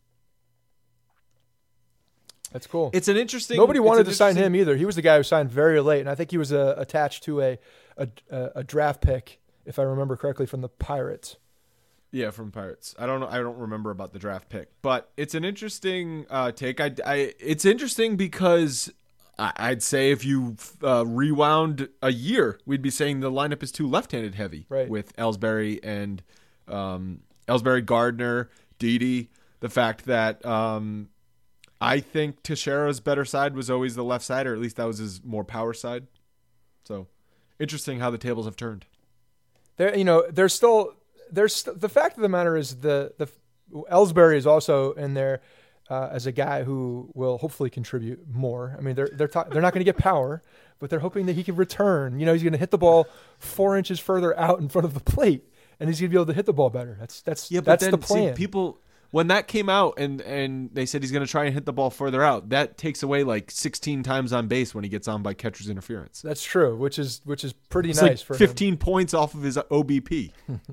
That's cool. It's an interesting. Nobody wanted to sign him either. He was the guy who signed very late, and I think he was attached to a draft pick, if I remember correctly, from the Pirates. Yeah, from Pirates. I don't know. I don't remember about the draft pick, but it's an interesting take. It's interesting because I'd say if you rewound a year, we'd be saying the lineup is too left-handed heavy, right, with Ellsbury and Ellsbury, Gardner, Didi. The fact that I think Teixeira's better side was always the left side, or at least that was his more power side. So interesting how the tables have turned. There's the fact of the matter is the Ellsbury is also in there as a guy who will hopefully contribute more. I mean, they're not going to get power, but they're hoping that he can return. He's going to hit the ball 4 inches further out in front of the plate, and he's going to be able to hit the ball better. That's the plan. People, when that came out and they said he's going to try and hit the ball further out, that takes away like 16 times on base when he gets on by catcher's interference. That's true, which is pretty it's nice like for 15 points off of his OBP.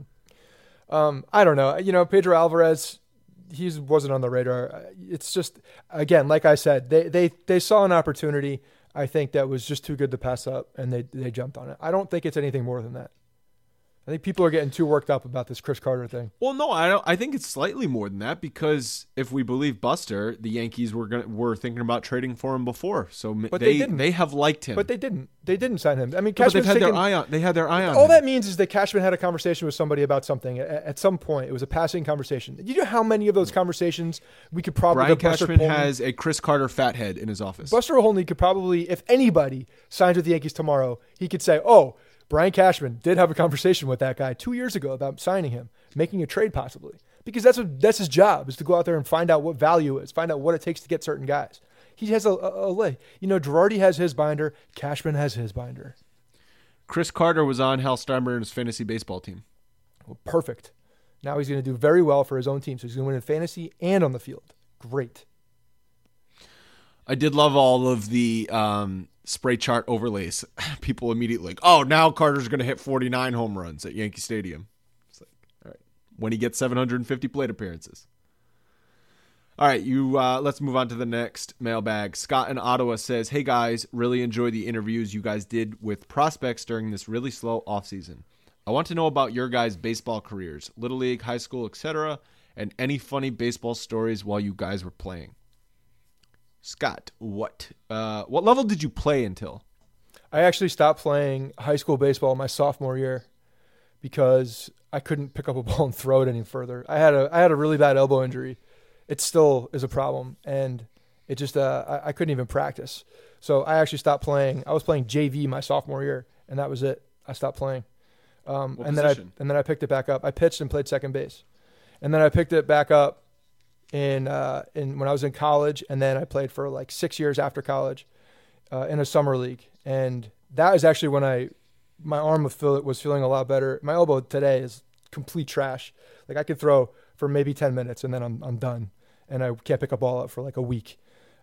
I don't know. Pedro Alvarez, he wasn't on the radar. It's just, again, like I said, they saw an opportunity, I think, that was just too good to pass up, and they jumped on it. I don't think it's anything more than that. I think people are getting too worked up about this Chris Carter thing. Well, no, I don't. I think it's slightly more than that, because if we believe Buster, the Yankees were thinking about trading for him before. So they have liked him, but they didn't. They didn't sign him. I mean, but they've had their eye on. They had their eye on. All him. That means is that Cashman had a conversation with somebody about something at some point. It was a passing conversation. You know how many of those conversations we could probably. Brian Cashman has a Chris Carter fathead in his office. Buster Olney could probably, if anybody signs with the Yankees tomorrow, he could say, "Oh, Brian Cashman did have a conversation with that guy 2 years ago about signing him, making a trade possibly." Because that's his job, is to go out there and find out what value is, find out what it takes to get certain guys. He has a lay. Girardi has his binder. Cashman has his binder. Chris Carter was on Hal Steinbrenner's fantasy baseball team. Well, perfect. Now he's going to do very well for his own team. So he's going to win in fantasy and on the field. Great. I did love all of the spray chart overlays. People immediately like, oh, now Carter's going to hit 49 home runs at Yankee Stadium. It's like, all right, when he gets 750 plate appearances. All right, let's move on to the next mailbag. Scott in Ottawa says, hey guys, really enjoy the interviews you guys did with prospects during this really slow offseason. I want to know about your guys' baseball careers, Little League, high school, etc., and any funny baseball stories while you guys were playing. Scott, what level did you play until? I actually stopped playing high school baseball my sophomore year because I couldn't pick up a ball and throw it any further. I had a really bad elbow injury. It still is a problem, and it just I couldn't even practice. So I actually stopped playing. I was playing JV my sophomore year, and that was it. I stopped playing. What position? Then I picked it back up. I pitched and played second base, and then I picked it back up in when I was in college, and then I played for like 6 years after college in a summer league, and that is actually when my arm was feeling a lot better. My elbow today is complete trash. Like I could throw for maybe 10 minutes and then I'm done, and I can't pick a ball up for like a week.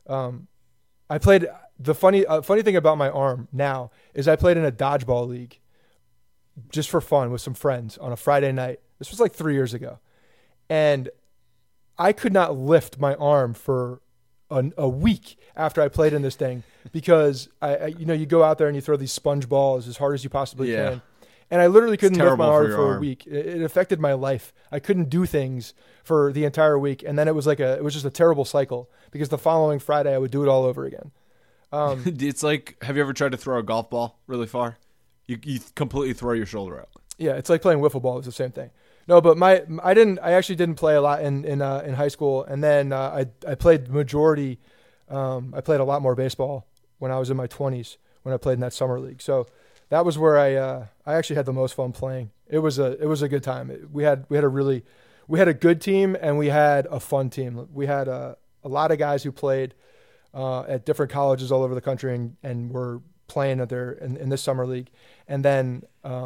I played the funny thing about my arm now is I played in a dodgeball league just for fun with some friends on a Friday night. This was like 3 years ago, and I could not lift my arm for a week after I played in this thing because you go out there and you throw these sponge balls as hard as you possibly can. And I literally couldn't lift my arm for a week. It affected my life. I couldn't do things for the entire week. And then it was just a terrible cycle because the following Friday I would do it all over again. It's like, have you ever tried to throw a golf ball really far? You completely throw your shoulder out. Yeah, it's like playing wiffle ball. It's the same thing. No, but I actually didn't play a lot in high school, and then I played majority. I played a lot more baseball when I was in my 20s when I played in that summer league. So that was where I actually had the most fun playing. It was a good time. We had a good team and we had a fun team. We had a lot of guys who played at different colleges all over the country and were playing in this summer league. And then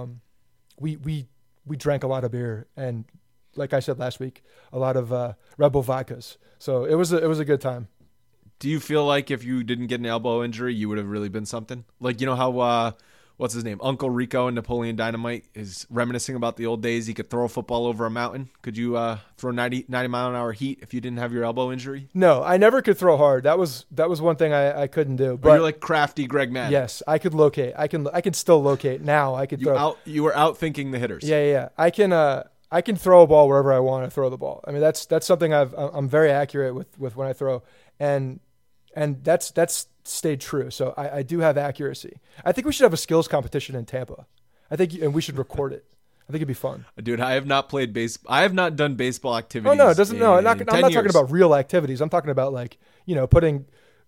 we drank a lot of beer and, like I said last week, a lot of Red Bull vodkas. So it was a good time. Do you feel like if you didn't get an elbow injury, you would have really been something? Like, you know how what's his name? Uncle Rico in Napoleon Dynamite is reminiscing about the old days. He could throw a football over a mountain. Could you throw 90 mile an hour heat if you didn't have your elbow injury? No, I never could throw hard. That was one thing I couldn't do. But you're like crafty Greg Madden. Yes, I could locate. I can still locate now. I could throw. You were out thinking the hitters. Yeah. I can throw a ball wherever I want to throw the ball. I mean, that's something I'm very accurate with when I throw, and that's stayed true. So I do have accuracy. I think we should have a skills competition in Tampa. And we should record it. I think it'd be fun. Dude, I have not played baseball. I have not done baseball activities. Oh no, it doesn't. No, I'm not talking years. about real activities. I'm talking about like putting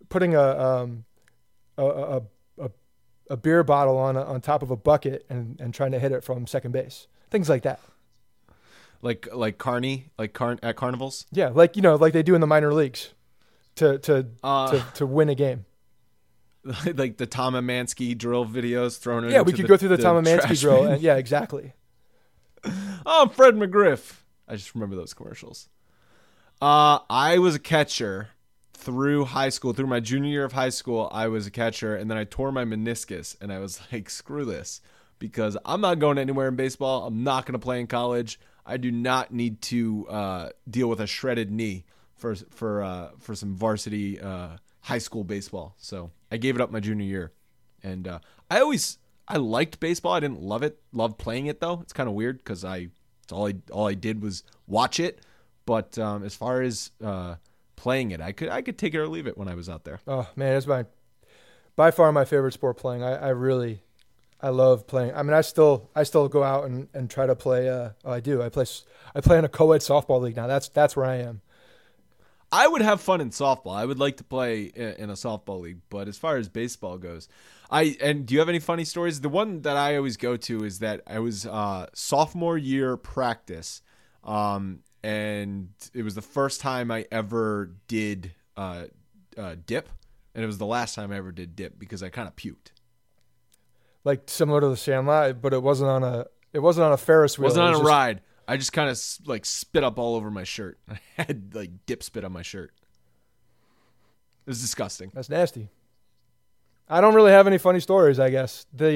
a beer bottle on top of a bucket and trying to hit it from second base. Things like that. Like at carnivals. Yeah, like like they do in the minor leagues to win a game. Like the Tom Amansky drill videos thrown in. Yeah, we could go through the Tom Amansky drill. And, yeah, exactly. I'm Fred McGriff. I just remember those commercials. I was a catcher through high school. Through my junior year of high school, I was a catcher, and then I tore my meniscus, and I was like, screw this, because I'm not going anywhere in baseball. I'm not going to play in college. I do not need to deal with a shredded knee for some varsity high school baseball. So I gave it up my junior year, and I liked baseball. I didn't love playing it though. It's kind of weird because all I did was watch it. But as far as playing it, I could take it or leave it when I was out there. Oh man, it's by far my favorite sport playing. I love playing. I mean, I still go out and try to play. I do. I play in a co-ed softball league now. That's where I am. I would have fun in softball. I would like to play in a softball league, but as far as baseball goes, do you have any funny stories? The one that I always go to is that I was sophomore year practice, and it was the first time I ever did dip, and it was the last time I ever did dip because I kind of puked. Like similar to the Sandlot, but it wasn't on a Ferris wheel. It wasn't on a ride. I just kind of like spit up all over my shirt. I had like dip spit on my shirt. It was disgusting. That's nasty. I don't really have any funny stories, I guess. We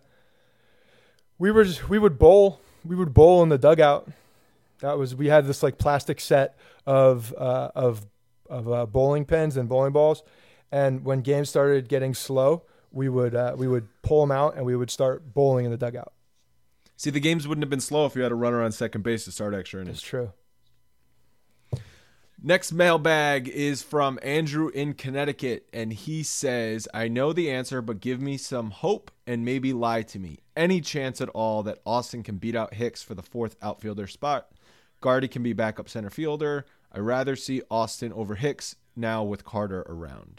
would bowl in the dugout. We had this like plastic set of bowling pins and bowling balls, and when games started getting slow, we would pull them out and we would start bowling in the dugout. See, the games wouldn't have been slow if you had a runner on second base to start extra innings. That's true. Next mailbag is from Andrew in Connecticut, and he says, I know the answer, but give me some hope and maybe lie to me. Any chance at all that Austin can beat out Hicks for the fourth outfielder spot? Gardy can be backup center fielder. I'd rather see Austin over Hicks now with Carter around.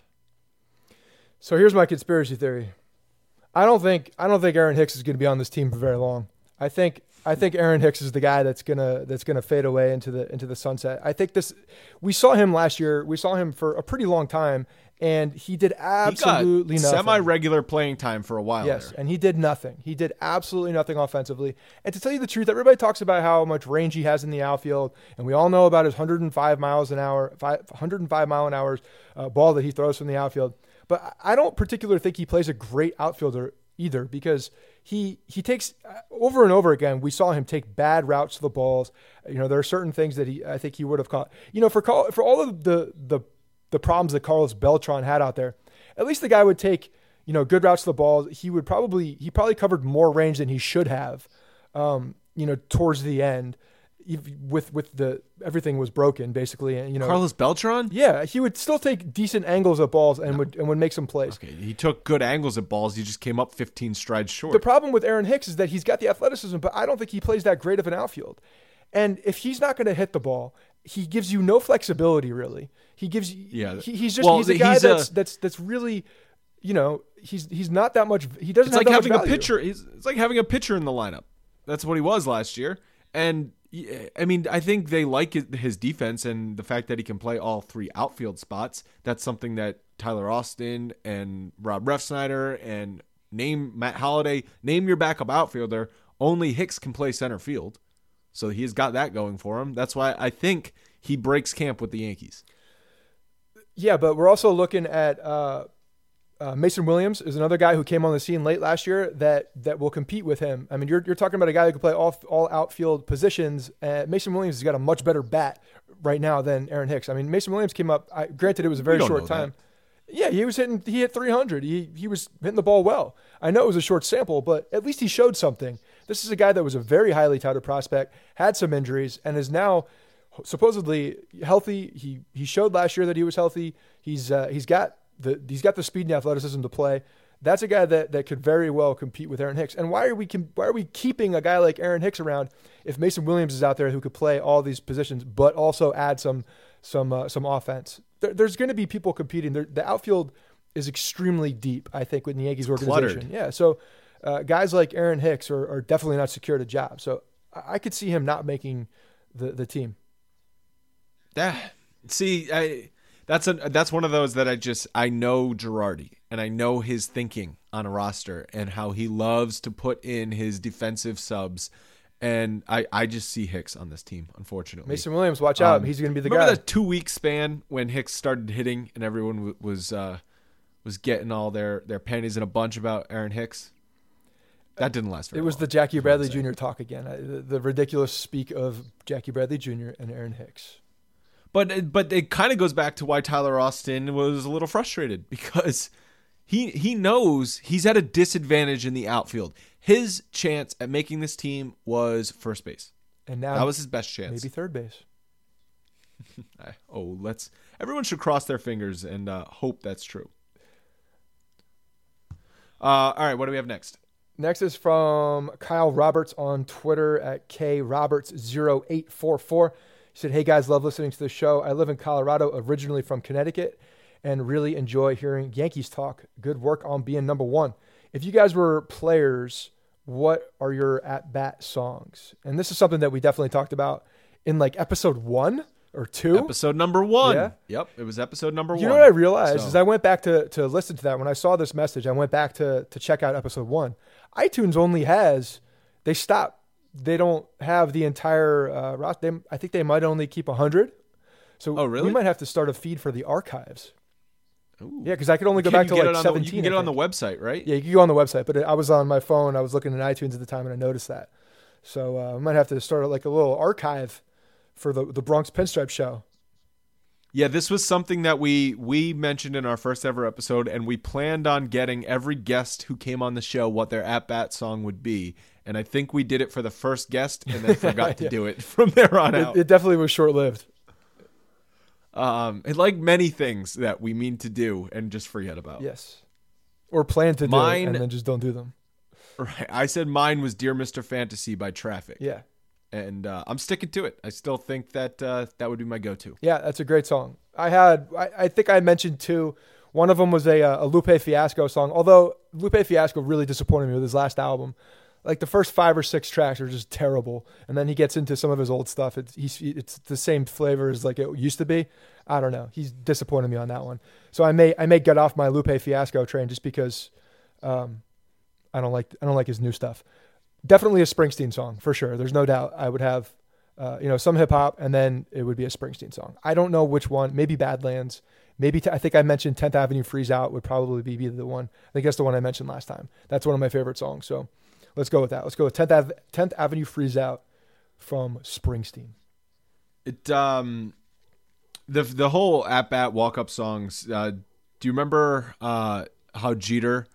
So here's my conspiracy theory. I don't think Aaron Hicks is going to be on this team for very long. I think Aaron Hicks is the guy that's gonna fade away into the sunset. I think we saw him last year. We saw him for a pretty long time, and he did absolutely nothing. Semi-regular playing time for a while. Yes, there. And he did nothing. He did absolutely nothing offensively. And to tell you the truth, everybody talks about how much range he has in the outfield, and we all know about his 105 mile an hour ball that he throws from the outfield. But I don't particularly think he plays a great outfielder either, because he takes over and over again. We saw him take bad routes to the balls. There are certain things that I think he would have caught. For all of the problems that Carlos Beltran had out there, at least the guy would take good routes to the balls. He probably covered more range than he should have. Towards the end, with everything was broken basically. And Carlos Beltran, yeah, he would still take decent angles at balls and would make some plays. Okay, he took good angles at balls. He just came up 15 strides short. The problem with Aaron Hicks is that he's got the athleticism, but I don't think he plays that great of an outfield. And if he's not going to hit the ball, he gives you no flexibility really. He gives he's a guy that's really he's not that much. He doesn't. It's like having a pitcher. It's like having a pitcher in the lineup. That's what he was last year. And I mean, I think they like his defense and the fact that he can play all three outfield spots. That's something that Tyler Austin and Rob Refsnyder and Matt Holliday, name your backup outfielder. Only Hicks can play center field. So he's got that going for him. That's why I think he breaks camp with the Yankees. Yeah, but we're also looking at Mason Williams is another guy who came on the scene late last year that will compete with him. I mean, you're talking about a guy who can play all outfield positions. Mason Williams has got a much better bat right now than Aaron Hicks. I mean, Mason Williams came up. Granted, it was a very short time. Yeah, he hit 300. He was hitting the ball well. I know it was a short sample, but at least he showed something. This is a guy that was a very highly touted prospect, had some injuries, and is now supposedly healthy. He showed last year that he was healthy. He's got the speed and the athleticism to play. That's a guy that could very well compete with Aaron Hicks. And why are we keeping a guy like Aaron Hicks around if Mason Williams is out there who could play all these positions but also add some offense? There's going to be people competing. The outfield is extremely deep, I think, with the Yankees organization. Cluttered. Yeah, so guys like Aaron Hicks are definitely not secured a job. So I could see him not making the team. That's one of those that I know Girardi, and I know his thinking on a roster and how he loves to put in his defensive subs. And I just see Hicks on this team, unfortunately. Mason Williams, watch out. He's going to be the guy. Remember that 2-week span when Hicks started hitting and everyone was getting all their panties in a bunch about Aaron Hicks? That didn't last very long. It was the Jackie Bradley Jr. talk again. The ridiculous speak of Jackie Bradley Jr. and Aaron Hicks. But it kind of goes back to why Tyler Austin was a little frustrated, because he knows he's at a disadvantage in the outfield. His chance at making this team was first base. And now that was his best chance. Maybe third base. Everyone should cross their fingers and hope that's true. All right, what do we have next? Next is from Kyle Roberts on Twitter at KRoberts0844. He said, "Hey guys, love listening to the show. I live in Colorado, originally from Connecticut, and really enjoy hearing Yankees talk. Good work on being number one. If you guys were players, what are your at-bat songs?" And this is something that we definitely talked about in like episode 1 or 2. Episode number 1. Yeah. Yep, it was episode number 1. You know what I realized is I went back to listen to that. When I saw this message, I went back to check out episode 1. iTunes only has, they stopped. They don't have the entire roster. I think they might only keep 100. So really? We might have to start a feed for the archives. Ooh. Yeah, because I could only go back to like 17. You can get it on the website, right? Yeah, you can go on the website. But I was on my phone. I was looking at iTunes at the time, and I noticed that. So I might have to start like a little archive for the Bronx Pinstripe Show. Yeah, this was something that we mentioned in our first ever episode, and we planned on getting every guest who came on the show what their at-bat song would be. And I think we did it for the first guest and then forgot to do it from there on out. It definitely was short-lived. And like many things that we mean to do and just forget about. Yes. Or plan to do it and then just don't do them. Right. I said mine was Dear Mr. Fantasy by Traffic. Yeah. And I'm sticking to it. I still think that that would be my go-to. Yeah, that's a great song. I think I mentioned 2. One of them was a Lupe Fiasco song, although Lupe Fiasco really disappointed me with his last album. Like the first 5 or 6 tracks are just terrible, and then he gets into some of his old stuff. It's the same flavor as like it used to be. I don't know. He's disappointed me on that one. So I may get off my Lupe Fiasco train just because I don't like his new stuff. Definitely a Springsteen song for sure. There's no doubt. I would have some hip hop, and then it would be a Springsteen song. I don't know which one. Maybe Badlands. Maybe I think I mentioned 10th Avenue Freeze Out would probably be the one. I think that's the one I mentioned last time. That's one of my favorite songs. So let's go with that. Let's go with 10th Avenue Freeze Out from Springsteen. It the whole at bat walk up songs. Do you remember how Jeter?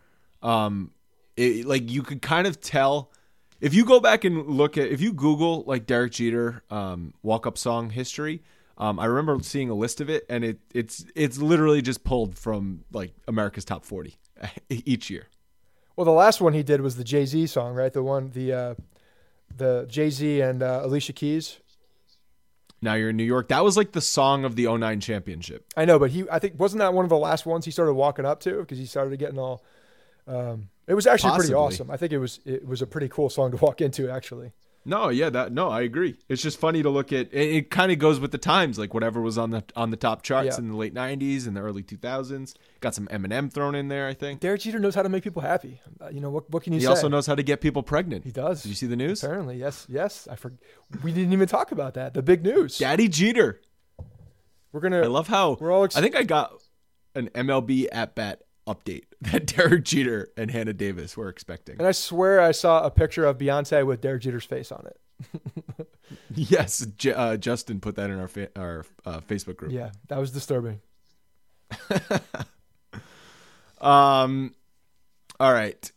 You could kind of tell if you go back and if you Google like Derek Jeter walk up song history. I remember seeing a list of it, and it's literally just pulled from like America's Top 40 each year. Well, the last one he did was the Jay-Z song, right? The Jay-Z and Alicia Keys. Now You're in New York. That was like the song of the 2009 championship. I know, but I think wasn't that one of the last ones he started walking up to, because he started getting all. It was actually pretty awesome. I think it was a pretty cool song to walk into, actually. No, yeah, I agree. It's just funny to look at. It kind of goes with the times, like whatever was on the top charts in the late '90s and the early 2000s. Got some Eminem thrown in there, I think. Derek Jeter knows how to make people happy. What can you say? He also knows how to get people pregnant. He does. Did you see the news? Apparently, yes. We didn't even talk about that. The big news. Daddy Jeter. I love how I think I got an MLB at bat update that Derek Jeter and Hannah Davis were expecting. And I swear I saw a picture of Beyonce with Derek Jeter's face on it. Yes, Justin put that in our Facebook group. Yeah, that was disturbing. All right.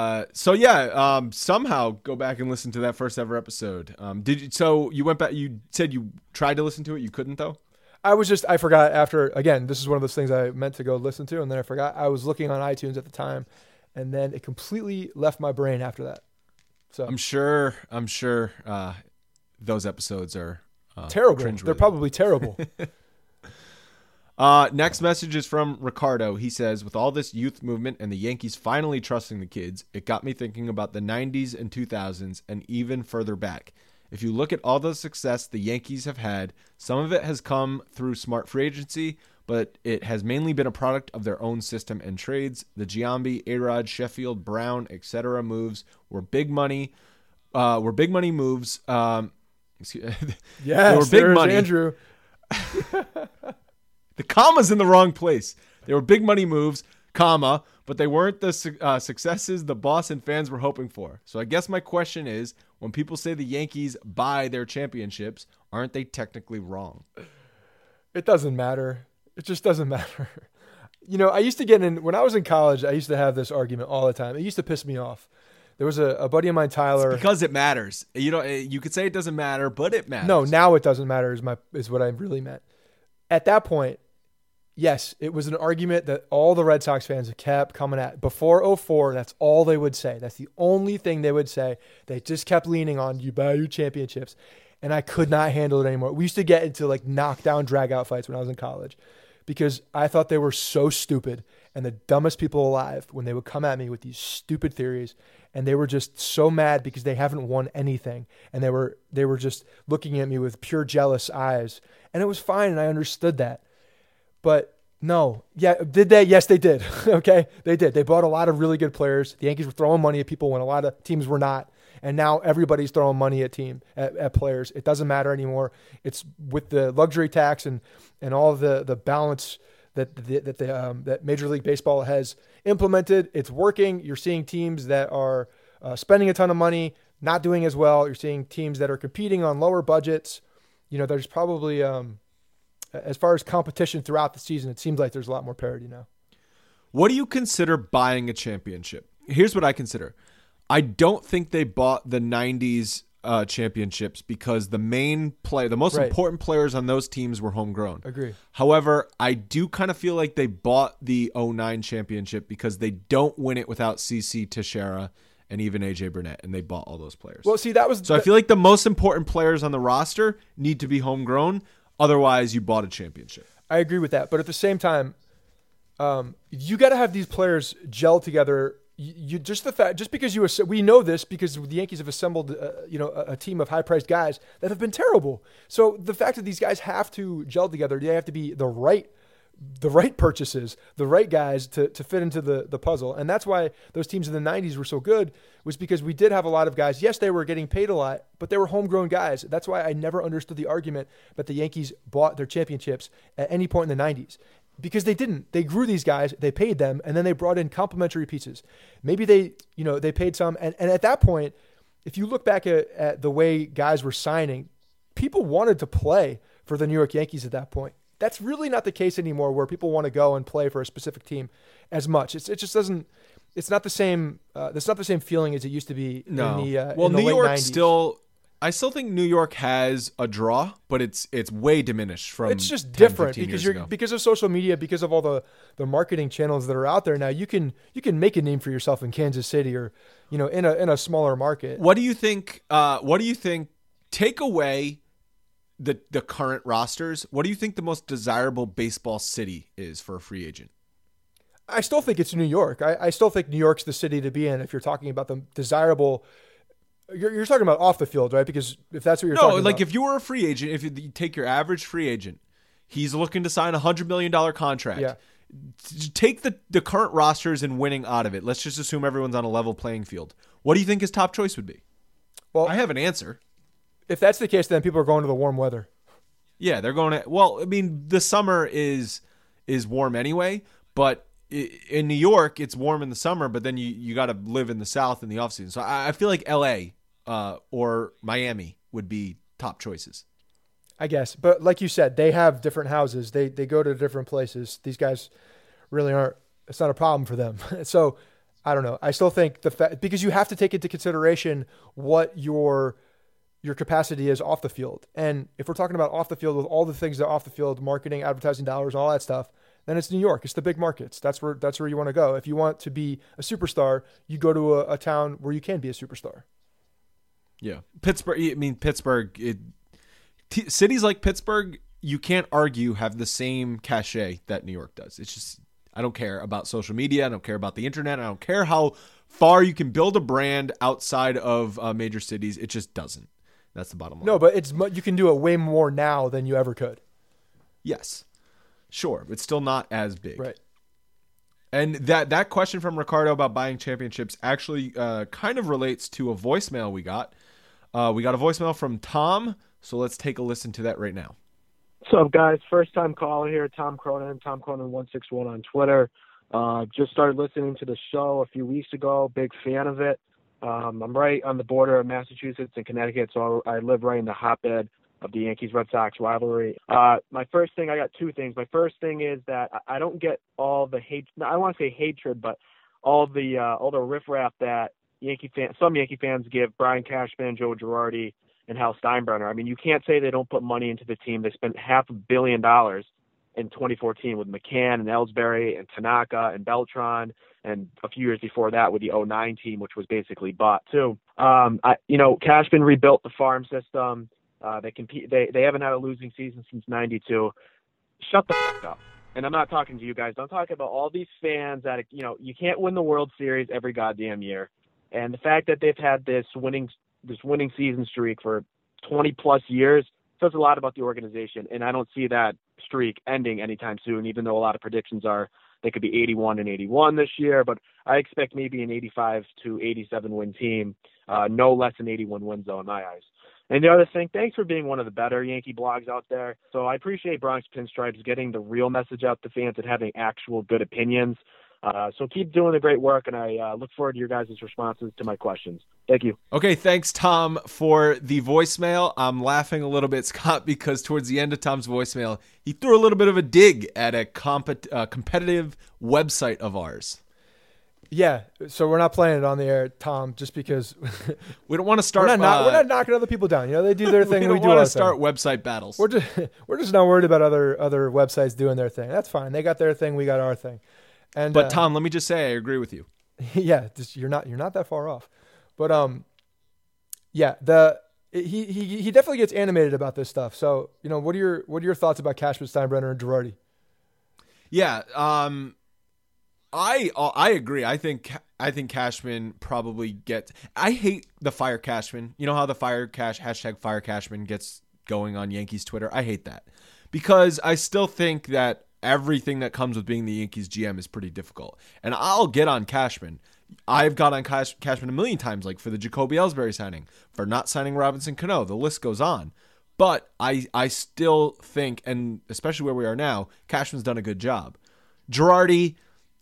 Somehow go back and listen to that first ever episode. You went back, you said you tried to listen to it. You couldn't though? I forgot after, again, this is one of those things I meant to go listen to, and then I forgot. I was looking on iTunes at the time, and then it completely left my brain after that. So I'm sure those episodes are terrible. cringeworthy. They're probably terrible. Next message is from Ricardo. He says, with all this youth movement and the Yankees finally trusting the kids, it got me thinking about the 90s and 2000s and even further back. If you look at all the success the Yankees have had, some of it has come through smart free agency, but it has mainly been a product of their own system and trades. The Giambi, A-Rod, Sheffield, Brown, etc. moves were big money. Moves. Yes, they were big money. Andrew. The comma's in the wrong place. They were big money moves, comma, but they weren't the successes the boss and fans were hoping for. So I guess my question is, when people say the Yankees buy their championships, aren't they technically wrong? It doesn't matter. It just doesn't matter. I used to get in, when I was in college, I used to have this argument all the time. It used to piss me off. There was a buddy of mine, Tyler. It's because it matters. You could say it doesn't matter, but it matters. No, now it doesn't matter is what I really meant. At that point, yes, it was an argument that all the Red Sox fans kept coming at. Before 2004, that's all they would say. That's the only thing they would say. They just kept leaning on, you buy your championships. And I could not handle it anymore. We used to get into knockdown, drag-out fights when I was in college because I thought they were so stupid and the dumbest people alive when they would come at me with these stupid theories. And they were just so mad because they haven't won anything. And they were just looking at me with pure jealous eyes. And it was fine, and I understood that. But no. Yeah, did they? Yes, they did. Okay? They did. They bought a lot of really good players. The Yankees were throwing money at people when a lot of teams were not. And now everybody's throwing money at players. It doesn't matter anymore. It's with the luxury tax and all the balance that Major League Baseball has implemented. It's working. You're seeing teams that are spending a ton of money, not doing as well. You're seeing teams that are competing on lower budgets. There's probably, as far as competition throughout the season, it seems like there's a lot more parity now. What do you consider buying a championship? Here's what I consider. I don't think they bought the 90s championships because the most important players on those teams were homegrown. Agree. However, I do kind of feel like they bought the 09 championship because they don't win it without CC Teixeira and even AJ Burnett, and they bought all those players. Well, see, I feel like the most important players on the roster need to be homegrown. Otherwise, you bought a championship. I agree with that, but at the same time, you got to have these players gel together. We know this because the Yankees have assembled, a team of high-priced guys that have been terrible. So the fact that these guys have to gel together, they have to be the right purchases, the right guys to fit into the puzzle. And that's why those teams in the 90s were so good, was because we did have a lot of guys. Yes, they were getting paid a lot, but they were homegrown guys. That's why I never understood the argument that the Yankees bought their championships at any point in the 90s. Because they didn't. They grew these guys, they paid them, and then they brought in complementary pieces. Maybe they paid some. And at that point, if you look back at the way guys were signing, people wanted to play for the New York Yankees at that point. That's really not the case anymore, where people want to go and play for a specific team as much. It just doesn't. It's not the same. It's not the same feeling as it used to be. No. In the New late York 90s. I still think New York has a draw, but it's way diminished from. It's just 10, different 15 because years ago. because of social media, because of all the marketing channels that are out there now. You can make a name for yourself in Kansas City or in a smaller market. What do you think? Take away the current rosters. What do you think the most desirable baseball city is for a free agent? I still think it's New York. I still think New York's the city to be in if you're talking about the desirable. You're talking about off the field, right? Because if that's what you're talking about. If you were a free agent, if you take your average free agent, he's looking to sign a $100 million contract. Yeah. Take the current rosters and winning out of it. Let's just assume everyone's on a level playing field. What do you think his top choice would be? Well, I have an answer. If that's the case, then people are going to the warm weather. Yeah, they're going to. Well, I mean, the summer is warm anyway, but in New York, it's warm in the summer, but then you got to live in the South in the offseason. So I feel like L.A. Or Miami would be top choices. I guess. But like you said, they have different houses. They go to different places. These guys really aren't. It's not a problem for them. So I don't know. I still think because you have to take into consideration what your capacity is off the field. And if we're talking about off the field with all the things that are off the field, marketing, advertising dollars, all that stuff, then it's New York. It's the big markets. That's where you want to go. If you want to be a superstar, you go to a town where you can be a superstar. Yeah. Pittsburgh, cities like Pittsburgh, you can't argue, have the same cachet that New York does. It's just, I don't care about social media. I don't care about the internet. I don't care how far you can build a brand outside of major cities. It just doesn't. That's the bottom line. No, but you can do it way more now than you ever could. Yes. Sure. But still not as big. Right. And that question from Ricardo about buying championships actually kind of relates to a voicemail we got. We got a voicemail from Tom. So let's take a listen to that right now. What's up, guys? First time caller here, Tom Cronin 161 on Twitter. Just started listening to the show a few weeks ago. Big fan of it. I'm right on the border of Massachusetts and Connecticut, so I live right in the hotbed of the Yankees-Red Sox rivalry. I got two things. My first thing is that I don't get all the hate. I don't want to say hatred, but all the riffraff that some Yankee fans give Brian Cashman, Joe Girardi, and Hal Steinbrenner. I mean, you can't say they don't put money into the team. They spent $500 million in 2014 with McCann and Ellsbury and Tanaka and Beltran, and a few years before that with the 2009 team, which was basically bought too. Cashman rebuilt the farm system. They haven't had a losing season since '92. Shut the fuck up. And I'm not talking to you guys. I'm talking about all these fans that, you can't win the World Series every goddamn year. And the fact that they've had this winning season streak for 20 plus years says a lot about the organization. And I don't see that streak ending anytime soon, even though a lot of predictions are they could be 81-81 this year, but I expect maybe an 85 to 87 win team, no less than 81 wins though in my eyes. And the other thing, thanks for being one of the better Yankee blogs out there. So I appreciate Bronx Pinstripes getting the real message out to fans and having actual good opinions. So keep doing the great work, and I look forward to your guys' responses to my questions. Thank you. Okay, thanks, Tom, for the voicemail. I'm laughing a little bit, Scott, because towards the end of Tom's voicemail, he threw a little bit of a dig at a competitive website of ours. Yeah, so we're not playing it on the air, Tom, just because we don't want to start. We're not knocking other people down. They do their thing. we do want our to start thing. Website battles. We're just not worried about other websites doing their thing. That's fine. They got their thing. We got our thing. But Tom, let me just say, I agree with you. Yeah, you're not that far off. But he definitely gets animated about this stuff. So what are your thoughts about Cashman, Steinbrenner, and Girardi? Yeah, I agree. I think Cashman probably gets. I hate the Fire Cashman. You know how the hashtag Fire Cashman gets going on Yankees Twitter? I hate that because I still think that everything that comes with being the Yankees GM is pretty difficult. And I'll get on Cashman. I've got on Cashman a million times, like for the Jacoby Ellsbury signing, for not signing Robinson Cano. The list goes on. But I still think, and especially where we are now, Cashman's done a good job. Girardi,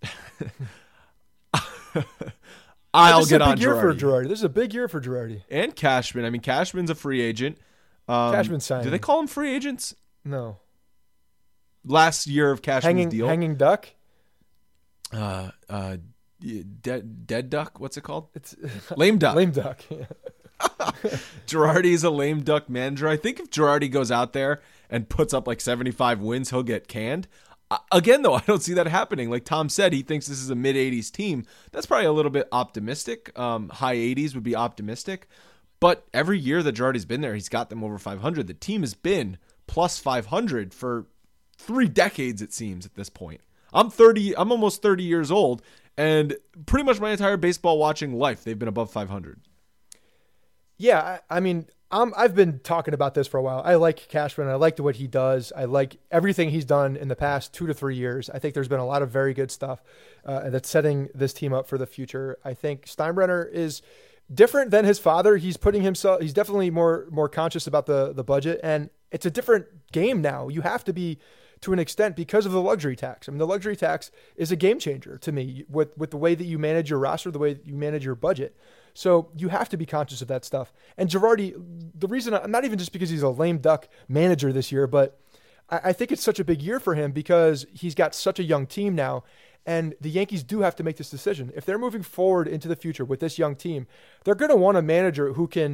I'll get on Girardi. This is a big year for Girardi. And Cashman. I mean, Cashman's a free agent. Cashman signing. Do they call him free agents? No. Last year of Cashman's deal. Hanging duck? Dead duck? What's it called? It's lame duck. Lame duck. Girardi's a lame duck manager. I think if Girardi goes out there and puts up like 75 wins, he'll get canned. Again, though, I don't see that happening. Like Tom said, he thinks this is a mid-80s team. That's probably a little bit optimistic. High 80s would be optimistic. But every year that Girardi's been there, he's got them over 500. The team has been plus 500 for 3 decades, it seems, at this point. I'm almost 30 years old, and pretty much my entire baseball watching life, they've been above 500. Yeah, I mean, I've been talking about this for a while. I like Cashman. I like what he does. I like everything he's done in the past 2 to 3 years. I think there's been a lot of very good stuff that's setting this team up for the future. I think Steinbrenner is different than his father. He's definitely more conscious about the budget, and it's a different game now. You have to be, to an extent, because of the luxury tax. I mean, the luxury tax is a game changer to me with the way that you manage your roster, the way that you manage your budget. So you have to be conscious of that stuff. And Girardi, the reason, not even just because he's a lame duck manager this year, but I think it's such a big year for him because he's got such a young team now. And the Yankees do have to make this decision. If they're moving forward into the future with this young team, they're going to want a manager who can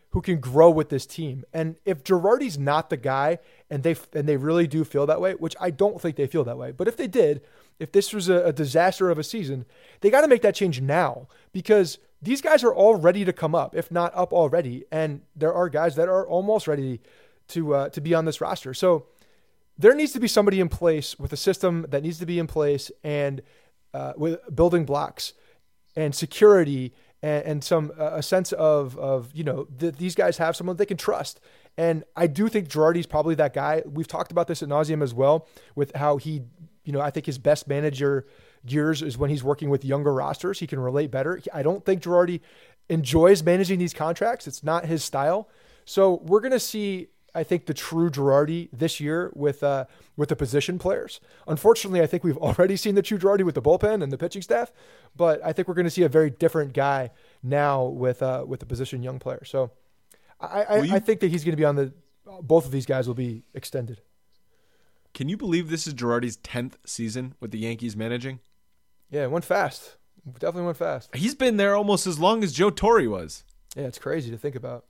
who can grow with this team. And if Girardi's not the guy, and they really do feel that way, which I don't think they feel that way, but if they did, if this was a disaster of a season, they got to make that change now, because these guys are all ready to come up, if not up already. And there are guys that are almost ready to be on this roster. So there needs to be somebody in place with a system that needs to be in place, and with building blocks and security and some a sense of these guys have someone they can trust. And I do think Girardi's probably that guy. We've talked about this ad nauseum as well, with how he, I think his best manager years is when he's working with younger rosters. He can relate better. I don't think Girardi enjoys managing these contracts. It's not his style. So we're going to see, I think, the true Girardi this year with the position players. Unfortunately, I think we've already seen the true Girardi with the bullpen and the pitching staff, but I think we're going to see a very different guy now with the position young player. So I think that he's going to be both of these guys will be extended. Can you believe this is Girardi's 10th season with the Yankees managing? Yeah, it went fast. Definitely went fast. He's been there almost as long as Joe Torre was. Yeah, it's crazy to think about.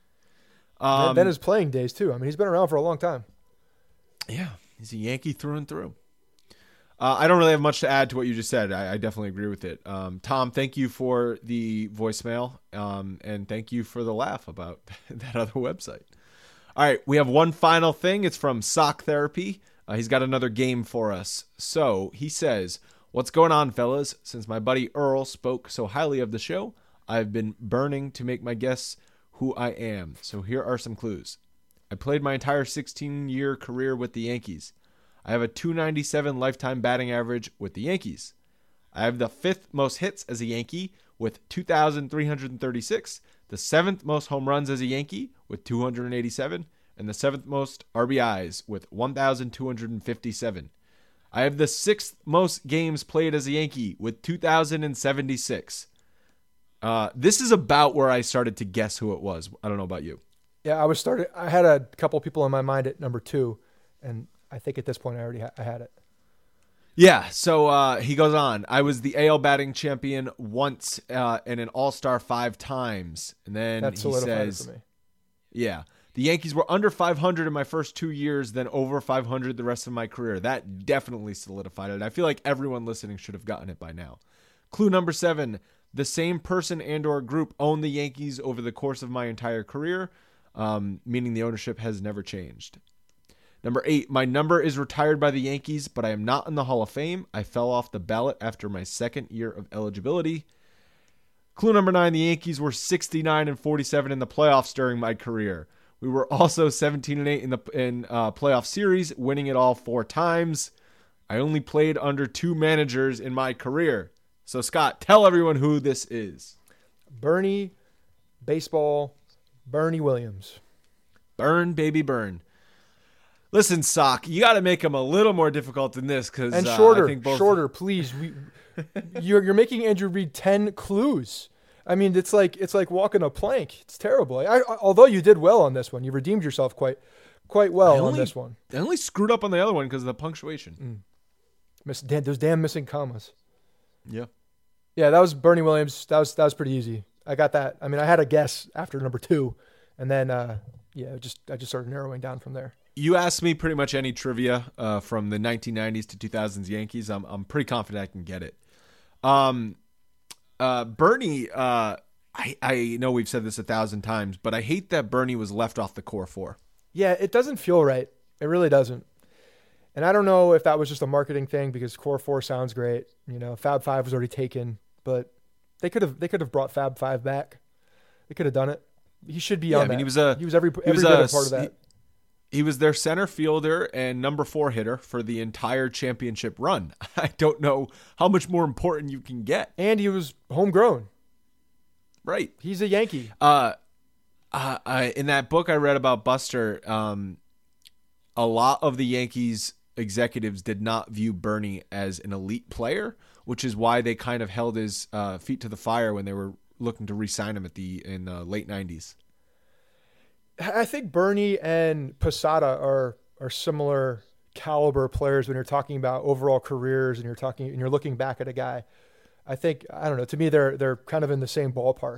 Then his playing days too. I mean, he's been around for a long time. Yeah, he's a Yankee through and through. I don't really have much to add to what you just said. I definitely agree with it. Tom, thank you for the voicemail, and thank you for the laugh about that other website. All right, we have one final thing. It's from Sock Therapy. He's got another game for us. So he says, "What's going on, fellas? Since my buddy Earl spoke so highly of the show, I've been burning to make my guests who I am. So here are some clues. I played my entire 16-year career with the Yankees. I have a .297 lifetime batting average with the Yankees. I have the 5th most hits as a Yankee with 2,336, the 7th most home runs as a Yankee with 287, and the 7th most RBIs with 1,257. I have the 6th most games played as a Yankee with 2,076. This is about where I started to guess who it was. I don't know about you. Yeah, I had a couple people in my mind at number 2, and I think at this point I already I had it. Yeah, so he goes on. I was the AL batting champion once and an All-Star 5 times. And then That's he says, for me. Yeah, the Yankees were under 500 in my first 2 years, then over 500 the rest of my career. That definitely solidified it. I feel like everyone listening should have gotten it by now. Clue number 7, the same person and or group owned the Yankees over the course of my entire career, meaning the ownership has never changed. Number 8, my number is retired by the Yankees, but I am not in the Hall of Fame. I fell off the ballot after my 2nd year of eligibility. Clue number 9, the Yankees were 69-47 in the playoffs during my career. We were also 17-8 in playoff series, winning it all 4 times. I only played under 2 managers in my career. So Scott, tell everyone who this is. Bernie Williams. Burn, baby, burn. Listen, Sock, you got to make them a little more difficult than this, because shorter, I think both... shorter, please. You're making Andrew read 10 clues. I mean, it's like walking a plank. It's terrible. Although you did well on this one, you redeemed yourself quite well on this one. I only screwed up on the other one because of the punctuation. Those damn missing commas. Yeah, that was Bernie Williams. That was pretty easy. I got that. I mean, I had a guess after number 2, and then I just started narrowing down from there. You asked me pretty much any trivia from the 1990s to 2000s Yankees. I'm pretty confident I can get it. Bernie, I know we've said this 1,000 times, but I hate that Bernie was left off the core 4. Yeah, it doesn't feel right. It really doesn't. And I don't know if that was just a marketing thing because core 4 sounds great. Fab 5 was already taken, but they could have brought Fab 5 back. They could have done it. He should be on that. He was every bit a part of that. He was their center fielder and number 4 hitter for the entire championship run. I don't know how much more important you can get. And he was homegrown. Right. He's a Yankee. In that book I read about Buster, a lot of the Yankees executives did not view Bernie as an elite player, which is why they kind of held his feet to the fire when they were looking to re-sign him in the late 90s. I think Bernie and Posada are similar caliber players when you're talking about overall careers and you're looking back at a guy. I don't know. To me, they're kind of in the same ballpark.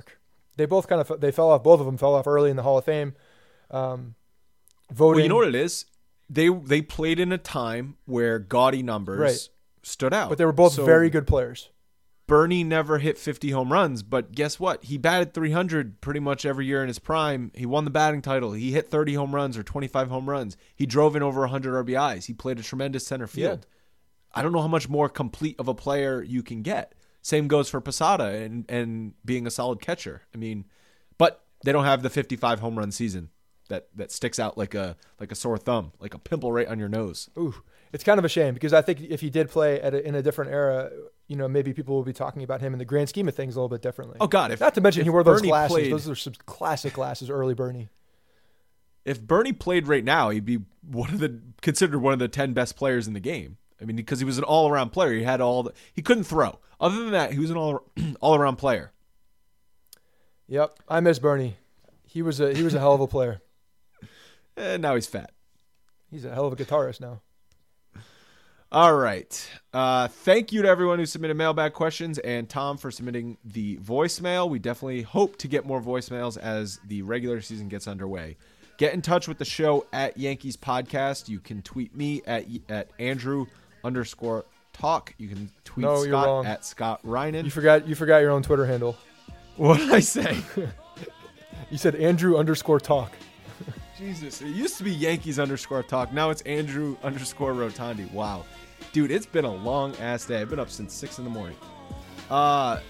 they both they fell off. Both of them fell off early in the Hall of Fame. Voting. Well, you know what it is? They played in a time where gaudy numbers stood out. But they were both very good players. Bernie never hit 50 home runs, but guess what? He batted 300 pretty much every year in his prime. He won the batting title. He hit 30 home runs or 25 home runs. He drove in over 100 RBIs. He played a tremendous center field. Yeah. I don't know how much more complete of a player you can get. Same goes for Posada and being a solid catcher. I mean, but they don't have the 55 home run season that sticks out like a sore thumb, like a pimple right on your nose. Ooh, it's kind of a shame because I think if he did play in a different era, maybe people will be talking about him in the grand scheme of things a little bit differently. Oh God! Not to mention he wore those Bernie glasses. Those are some classic glasses, early Bernie. If Bernie played right now, he'd be considered one of the 10 best players in the game. I mean, because he was an all-around player. He had he couldn't throw. Other than that, he was an all-around player. Yep, I miss Bernie. He was a hell of a player. And now he's fat. He's a hell of a guitarist now. All right. Thank you to everyone who submitted mailbag questions and Tom for submitting the voicemail. We definitely hope to get more voicemails as the regular season gets underway. Get in touch with the show at Yankees Podcast. You can tweet me at Andrew_talk. You can tweet Scott at Scott Reinen. You forgot your own Twitter handle. What did I say? You said Andrew_talk. Jesus, it used to be Yankees_talk. Now it's Andrew_Rotondi. Wow. Dude, it's been a long ass day. I've been up since 6 a.m. Voicemail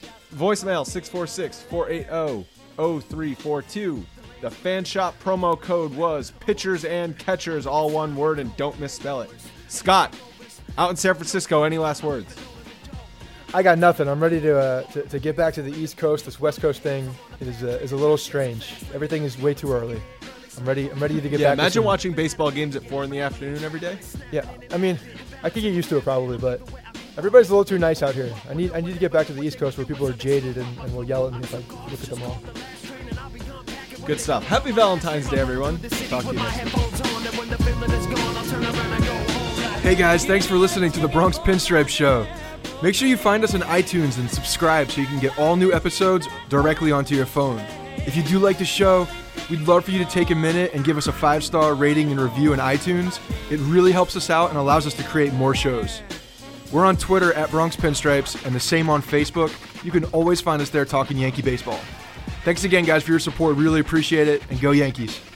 646-480-0342. The fan shop promo code was pitchers and catchers, all one word, and don't misspell it. Scott, out in San Francisco, any last words? I got nothing. I'm ready to get back to the East Coast. This West Coast thing is a little strange. Everything is way too early. I'm ready to get back. Yeah, imagine watching baseball games at 4 p.m. every day. Yeah, I mean, I could get used to it probably, but everybody's a little too nice out here. I need to get back to the East Coast where people are jaded and will yell at me if I look at them all. Good stuff. Happy Valentine's Day, everyone. Talk to you next week. Hey guys, thanks for listening to the Bronx Pinstripe Show. Make sure you find us on iTunes and subscribe so you can get all new episodes directly onto your phone. If you do like the show, we'd love for you to take a minute and give us a 5-star rating and review in iTunes. It really helps us out and allows us to create more shows. We're on Twitter at Bronx Pinstripes and the same on Facebook. You can always find us there talking Yankee baseball. Thanks again, guys, for your support. Really appreciate it, and go Yankees.